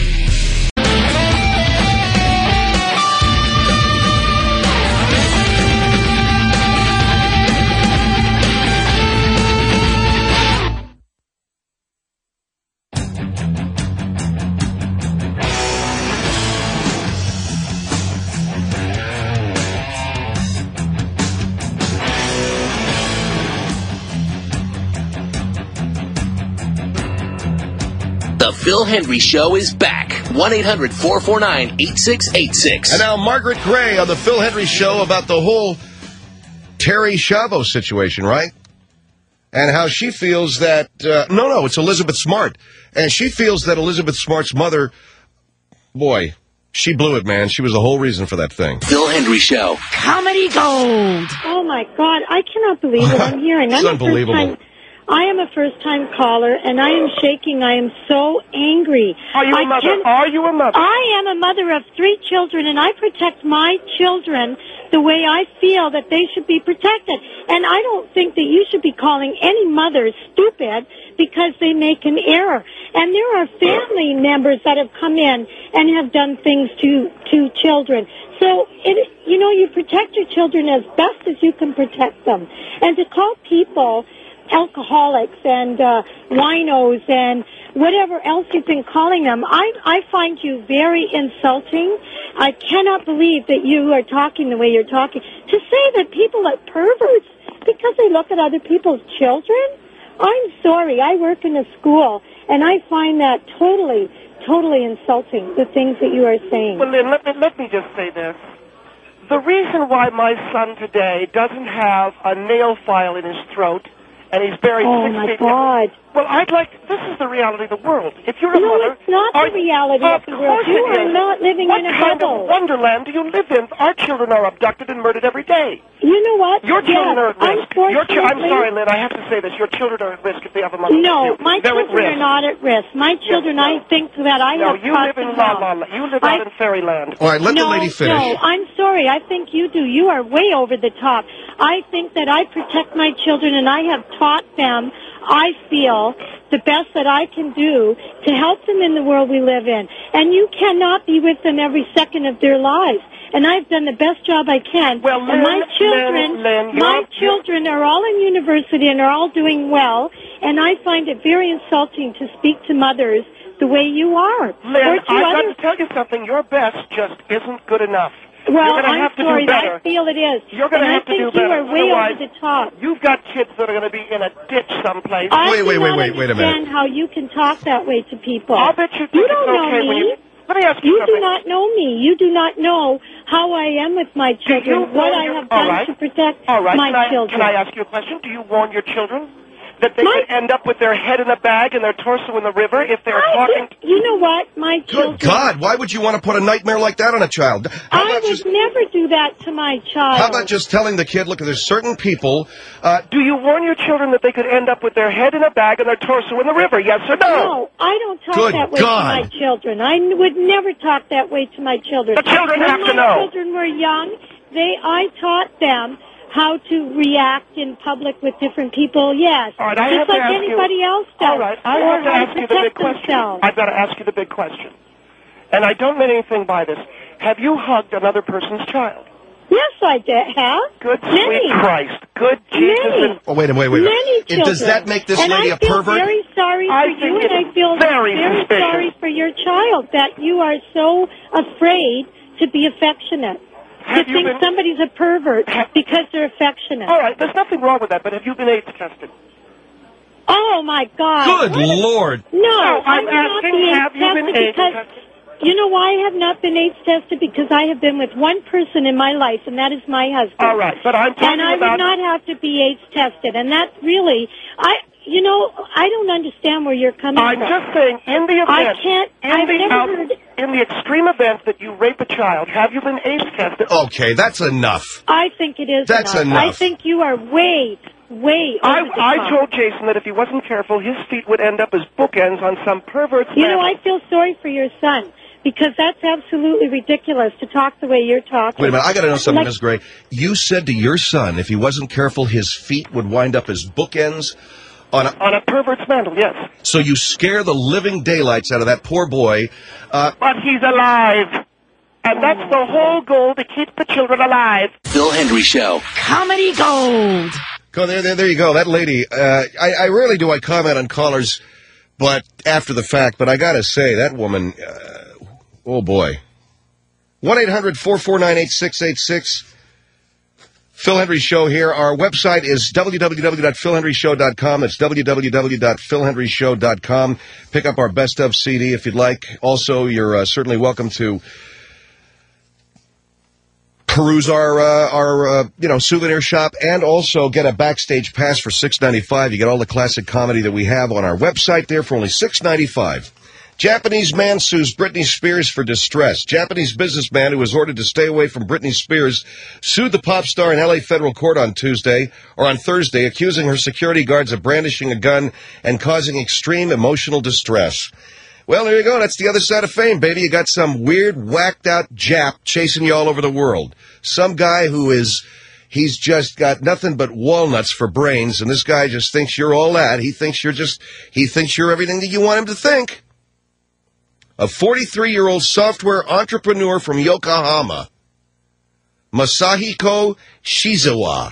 The Phil Hendry Show is back. 1-800-449-8686. And now Margaret Gray on the Phil Hendry Show about the whole Terry Schiavo situation, right? And how she feels that... it's Elizabeth Smart. And she feels that Elizabeth Smart's mother... Boy, she blew it, man. She was the whole reason for that thing. Phil Hendry Show. Comedy gold. Oh, my God. I cannot believe what I'm hearing. It's unbelievable. I am a first-time caller, and I am shaking. I am so angry. Are you a mother? Are you a mother? I am a mother of 3 children, and I protect my children the way I feel that they should be protected. And I don't think that you should be calling any mother stupid because they make an error. And there are family members that have come in and have done things to children. So, you protect your children as best as you can protect them. And to call people alcoholics and winos and whatever else you've been calling them, I find you very insulting. I cannot believe that you are talking the way you're talking. To say that people are perverts because they look at other people's children? I'm sorry. I work in a school, and I find that totally insulting, the things that you are saying. Well, Lynn, let me just say this. The reason why my son today doesn't have a nail file in his throat and he's buried 6 feet. Oh, my God. Well, this is the reality of the world. If you're a mother... No, it's not the reality of the world. You are not living in a bubble. What kind of wonderland do you live in? Our children are abducted and murdered every day. You know what? Your children are at risk. I'm sorry, Lynn, I have to say this. Your children are at risk if they have a mother. No, my children are not at risk. My children, I think that I have you live in You live out in fairyland. All right, let the lady finish. No, I'm sorry. I think you do. You are way over the top. I think that I protect my children, and I have taught them, I feel, the best that I can do to help them in the world we live in. And you cannot be with them every second of their lives. And I've done the best job I can. Well, and my children are all in university and are all doing well. And I find it very insulting to speak to mothers the way you are. Lynn, I've got to tell you something. Your best just isn't good enough. Well, I'm sorry, I feel it is. You're going to have to do better. You are way over the top. You've got kids that are going to be in a ditch someplace. Wait a minute. I understand how you can talk that way to people. I'll bet you think you it's don't okay know when me. Let me ask you something. You do not know me. You do not know how I am with my children, what I have done to protect my children. Can I ask you a question? Do you warn your children that they could end up with their head in a bag and their torso in the river if they're talking? You know what? My children... Good God, why would you want to put a nightmare like that on a child? I would never do that to my child. How about just telling the kid, look, there's certain people... do you warn your children that they could end up with their head in a bag and their torso in the river, yes or no? No, I don't talk that way to my children. I would never talk that way to my children. The children have to know. When my children were young, I taught them how to react in public with different people, yes. All right, just like anybody else does. All right, I have to ask you the big question. I've got to ask you the big question. And I don't mean anything by this. Have you hugged another person's child? Yes, I have. Good sweet Christ. Good Jesus. Oh, wait a minute. Many children. Does that make this lady a pervert? I feel very sorry for you, and I feel very sorry for your child that you are so afraid to be affectionate. To think somebody's a pervert because they're affectionate. All right, there's nothing wrong with that, but have you been AIDS tested? Oh, my God. Good Lord. No, I'm not asking, being have you been AIDS tested? You know why I have not been AIDS tested? Because I have been with one person in my life, and that is my husband. All right, but I'm talking about... And I would not have to be AIDS tested, and that's really... I don't understand where you're coming from. I'm just saying, in the event... I can't... I've never heard... In the extreme event that you rape a child, have you been AIDS tested? Okay, that's enough. I think it is That's enough. I think you are way over the top. I told Jason that if he wasn't careful, his feet would end up as bookends on some pervert's mantle. I feel sorry for your son. Because that's absolutely ridiculous to talk the way you're talking. Wait a minute, I got to know something, Ms. Gray. You said to your son, if he wasn't careful, his feet would wind up as bookends on a pervert's mantle, yes. So you scare the living daylights out of that poor boy. But he's alive. And that's the whole goal, to keep the children alive. Phil Hendry Show. Comedy Gold. There you go. That lady, I rarely do I comment on callers, but after the fact, but I got to say, that woman... oh, boy. 1-800-449-8686. Phil Hendry Show here. Our website is www.philhendryshow.com. That's www.philhendryshow.com. Pick up our best of CD if you'd like. Also, you're certainly welcome to peruse our souvenir shop and also get a backstage pass for $6.95. You get all the classic comedy that we have on our website there for only $6.95. Japanese man sues Britney Spears for distress. Japanese businessman who was ordered to stay away from Britney Spears sued the pop star in L.A. federal court on Thursday, accusing her security guards of brandishing a gun and causing extreme emotional distress. Well, there you go. That's the other side of fame, baby. You got some weird, whacked-out Jap chasing you all over the world. Some guy he's just got nothing but walnuts for brains, and this guy just thinks you're all that. He thinks you're everything that you want him to think. A 43-year-old software entrepreneur from Yokohama, Masahiko Shizawa.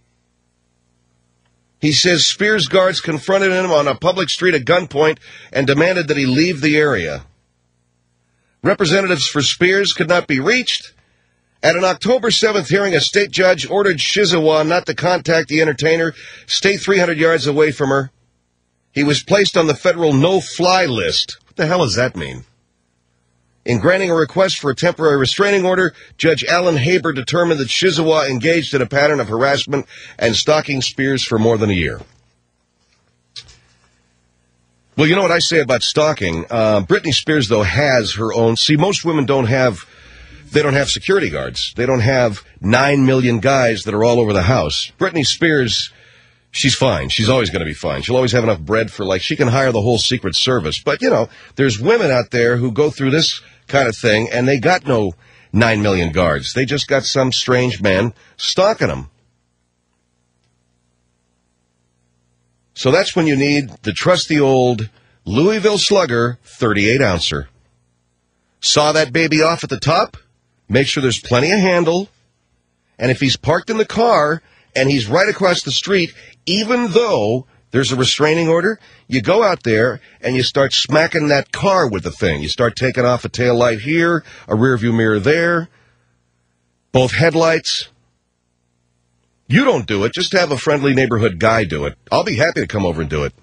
He says Spears guards confronted him on a public street at gunpoint and demanded that he leave the area. Representatives for Spears could not be reached. At an October 7th hearing, a state judge ordered Shizawa not to contact the entertainer, stay 300 yards away from her. He was placed on the federal no-fly list. What the hell does that mean? In granting a request for a temporary restraining order, Judge Alan Haber determined that Shizawa engaged in a pattern of harassment and stalking Spears for more than a year. Well, you know what I say about stalking? Britney Spears, though, has her own... See, most women don't have security guards. They don't have 9 million guys that are all over the house. Britney Spears... She's fine. She's always going to be fine. She'll always have enough bread for, she can hire the whole Secret Service. But, there's women out there who go through this kind of thing, and they got no 9 million guards. They just got some strange man stalking them. So that's when you need the trusty old Louisville Slugger 38-ouncer. Saw that baby off at the top? Make sure there's plenty of handle. And if he's parked in the car and he's right across the street, even though there's a restraining order, you go out there and you start smacking that car with the thing. You start taking off a tail light here, a rearview mirror there, both headlights. You don't do it. Just have a friendly neighborhood guy do it. I'll be happy to come over and do it.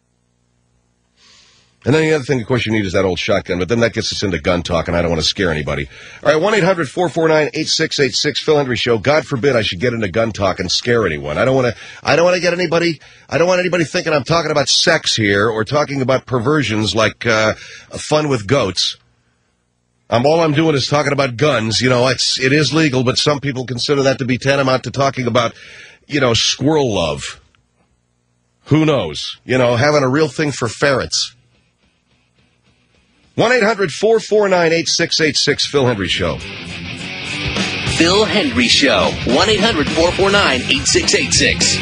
And then the other thing, of course, you need is that old shotgun, but then that gets us into gun talk, and I don't want to scare anybody. All right, 1-800-449-8686, Phil Hendry Show. God forbid I should get into gun talk and scare anyone. I don't want anybody thinking I'm talking about sex here or talking about perversions like fun with goats. All I'm doing is talking about guns. You know, it is legal, but some people consider that to be tantamount to talking about, squirrel love. Who knows? Having a real thing for ferrets. 1-800-449-8686, Phil Hendry Show. Phil Hendry Show. 1-800-449-8686.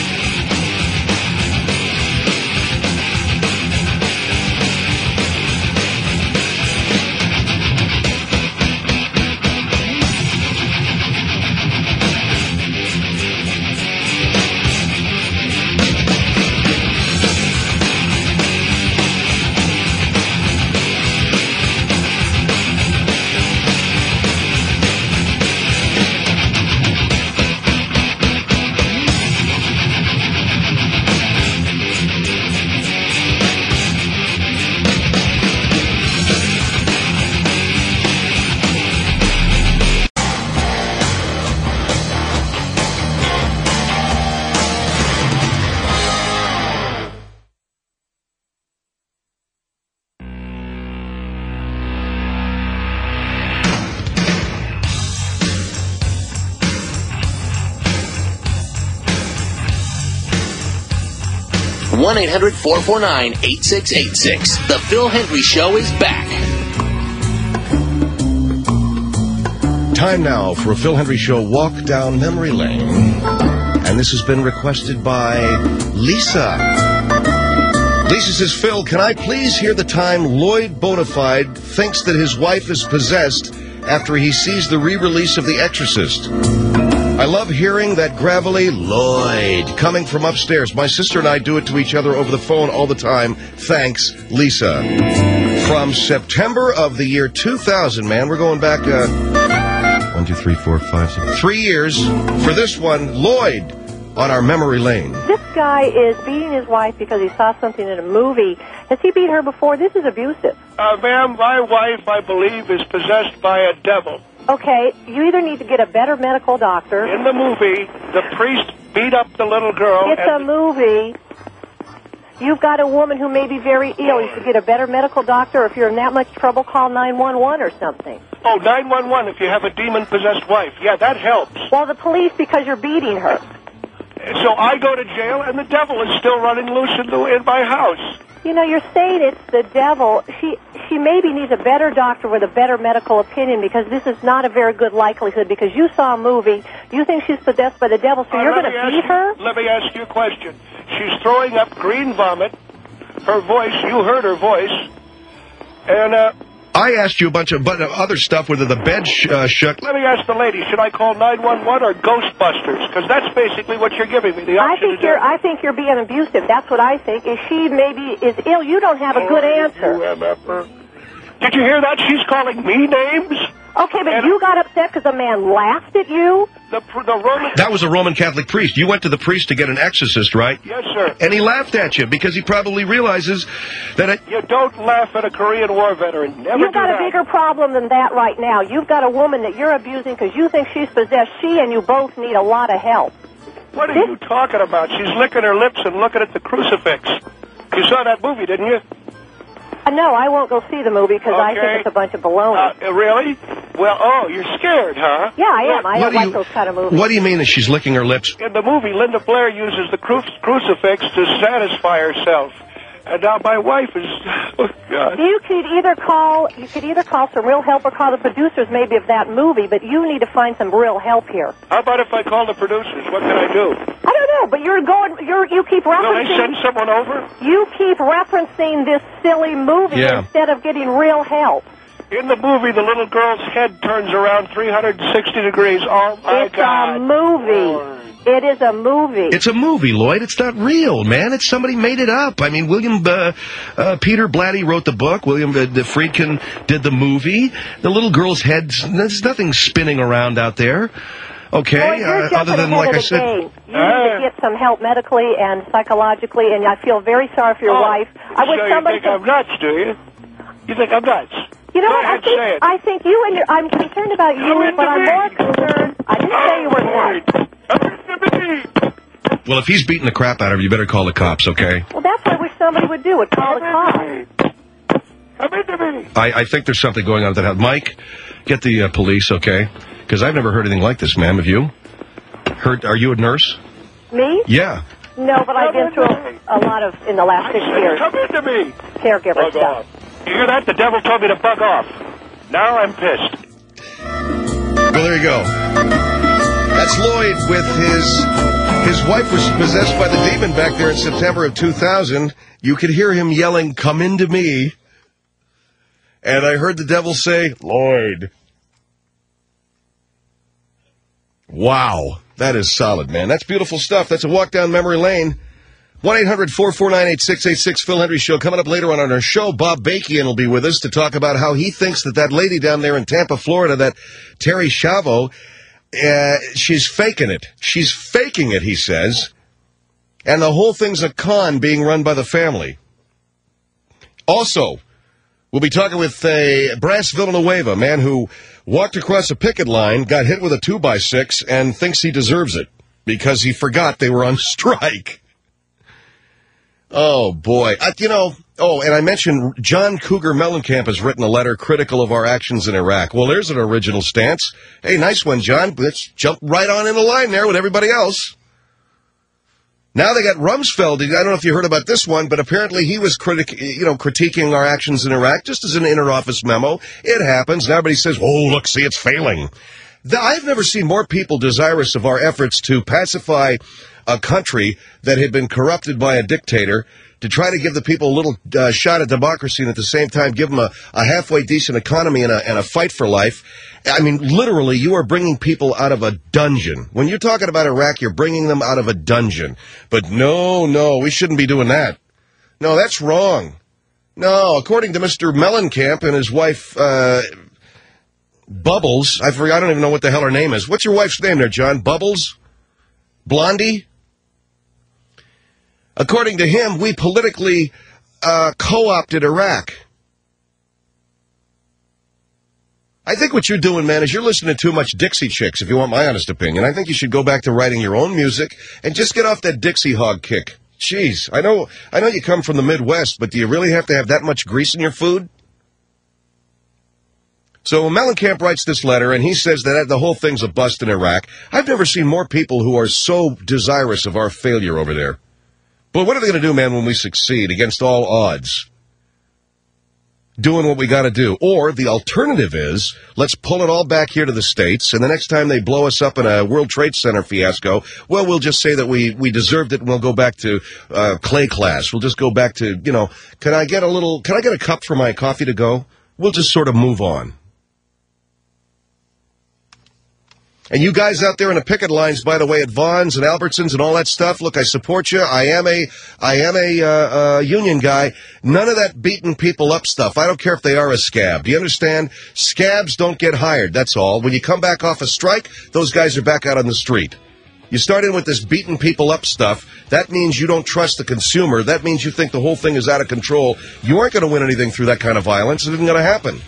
1-800-449-8686. The Phil Hendry Show is back. Time now for a Phil Hendry Show walk down memory lane. And this has been requested by Lisa. Lisa says, Phil, can I please hear the time Lloyd Bonafide thinks that his wife is possessed after he sees the re-release of The Exorcist? I love hearing that gravelly Lloyd coming from upstairs. My sister and I do it to each other over the phone all the time. Thanks, Lisa. From September of the year 2000, man, we're going back 1, 2, 3, 4, 5, 6, 3 years for this one, Lloyd, on our memory lane. This guy is beating his wife because he saw something in a movie. Has he beat her before? This is abusive. Ma'am, my wife, I believe, is possessed by a devil. Okay, you either need to get a better medical doctor. In the movie, the priest beat up the little girl. It's a movie. You've got a woman who may be very ill. You should get a better medical doctor. If you're in that much trouble, call 911 or something. Oh, 911 if you have a demon-possessed wife. Yeah, that helps. Well, the police because you're beating her. So I go to jail, and the devil is still running loose in my house. You know, you're saying it's the devil. She maybe needs a better doctor with a better medical opinion because this is not a very good likelihood because you saw a movie, you think she's possessed by the devil, so you're going to beat her? Let me ask you a question. She's throwing up green vomit. Her voice, you heard her voice. And, I asked you a bunch of other stuff, whether the bed shook. Let me ask the lady, should I call 911 or Ghostbusters? Because that's basically what you're giving me, the option to do. I think you're being abusive. That's what I think. If she maybe is ill, you don't have a good answer. Did you hear that? She's calling me names? Okay, but you got upset because a man laughed at you? The Roman... That was a Roman Catholic priest. You went to the priest to get an exorcist, right? Yes, sir. And he laughed at you because he probably realizes that... You don't laugh at a Korean War veteran. Never You've got a bigger problem than that right now. You've got a woman that you're abusing because you think she's possessed. She and you both need a lot of help. What are you talking about? She's licking her lips and looking at the crucifix. You saw that movie, didn't you? No, I won't go see the movie because I think it's a bunch of baloney. Really? Well, you're scared, huh? Yeah, I am. I don't like those kind of movies. What do you mean that she's licking her lips? In the movie, Linda Blair uses the crucifix to satisfy herself. And now my wife is... Oh, God. You could either call some real help or call the producers maybe of that movie, but you need to find some real help here. How about if I call the producers? What can I do? I don't know, but you keep referencing... Will I send someone over? You keep referencing this silly movie instead of getting real help. In the movie, the little girl's head turns around 360 degrees. Oh, my God. It's a movie. It is a movie. It's a movie, Lloyd. It's not real, man. It's somebody made it up. I mean, Peter Blatty wrote the book. William Friedkin did the movie. The little girl's head, there's nothing spinning around out there. Okay, well, other than, like I said... You need to get some help medically and psychologically, and I feel very sorry for your wife. I wish somebody you think I'm nuts, do you? You think I'm nuts? You know what? I think you and I'm concerned about you, but I'm more concerned. I didn't say you were nuts. Well, if he's beating the crap out of you, you better call the cops, okay? Well, that's what I wish somebody would do, call the cops. Come into me. I think there's something going on at that house. Mike, get the police, okay? Because I've never heard anything like this, ma'am. Have you? Are you a nurse? Me? Yeah. No, but I've been through a lot of, in the last 6 years. Come into me. Caregiver stuff. You hear that? The devil told me to bug off. Now I'm pissed. Well, there you go. That's Lloyd with his wife was possessed by the demon back there in September of 2000. You could hear him yelling, "Come into me." And I heard the devil say, "Lloyd." Wow. That is solid, man. That's beautiful stuff. That's a walk down memory lane. 1-800-449-8686, Phil Hendry Show. Coming up later on our show, Bob Bakian will be with us to talk about how he thinks that lady down there in Tampa, Florida, that Terry Schiavo, she's faking it. She's faking it, he says. And the whole thing's a con being run by the family. Also, we'll be talking with Brass Villanueva, a man who walked across a picket line, got hit with a 2x6, and thinks he deserves it because he forgot they were on strike. Oh, boy. And I mentioned John Cougar Mellencamp has written a letter critical of our actions in Iraq. Well, there's an original stance. Hey, nice one, John. Let's jump right on in the line there with everybody else. Now they got Rumsfeld. I don't know if you heard about this one, but apparently he was critiquing our actions in Iraq just as an inter-office memo. It happens. And everybody says, oh, look, see, it's failing. I've never seen more people desirous of our efforts to pacify a country that had been corrupted by a dictator, to try to give the people a little shot at democracy and at the same time give them a halfway decent economy and a fight for life. I mean, literally, you are bringing people out of a dungeon. When you're talking about Iraq, you're bringing them out of a dungeon. But no, we shouldn't be doing that. No, that's wrong. No, according to Mr. Mellencamp and his wife, Bubbles, I don't even know what the hell her name is. What's your wife's name there, John? Bubbles? Blondie? According to him, we politically co-opted Iraq. I think what you're doing, man, is you're listening to too much Dixie Chicks, if you want my honest opinion. I think you should go back to writing your own music and just get off that Dixie hog kick. Jeez, I know you come from the Midwest, but do you really have to have that much grease in your food? So Mellencamp writes this letter, and he says that the whole thing's a bust in Iraq. I've never seen more people who are so desirous of our failure over there. But what are they going to do, man, when we succeed against all odds? Doing what we got to do. Or the alternative is, let's pull it all back here to the States, and the next time they blow us up in a World Trade Center fiasco, well, we'll just say that we deserved it, and we'll go back to clay class. We'll just go back to, can I get a cup for my coffee to go? We'll just sort of move on. And you guys out there in the picket lines, by the way, at Vaughn's and Albertsons and all that stuff, look, I support you. I am a union guy. None of that beating people up stuff. I don't care if they are a scab. Do you understand? Scabs don't get hired, that's all. When you come back off a strike, those guys are back out on the street. You start in with this beating people up stuff. That means you don't trust the consumer. That means you think the whole thing is out of control. You aren't going to win anything through that kind of violence. It isn't going to happen.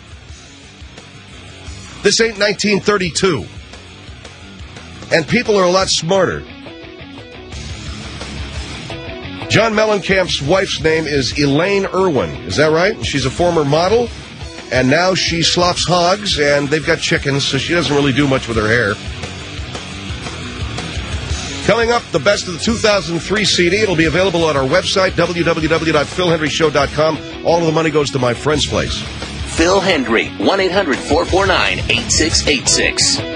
This ain't 1932. And people are a lot smarter. John Mellencamp's wife's name is Elaine Irwin. Is that right? She's a former model, and now she slops hogs, and they've got chickens, so she doesn't really do much with her hair. Coming up, the best of the 2003 CD. It'll be available on our website, www.philhendryshow.com. All of the money goes to my friend's place. Phil Hendry, 1-800-449-8686.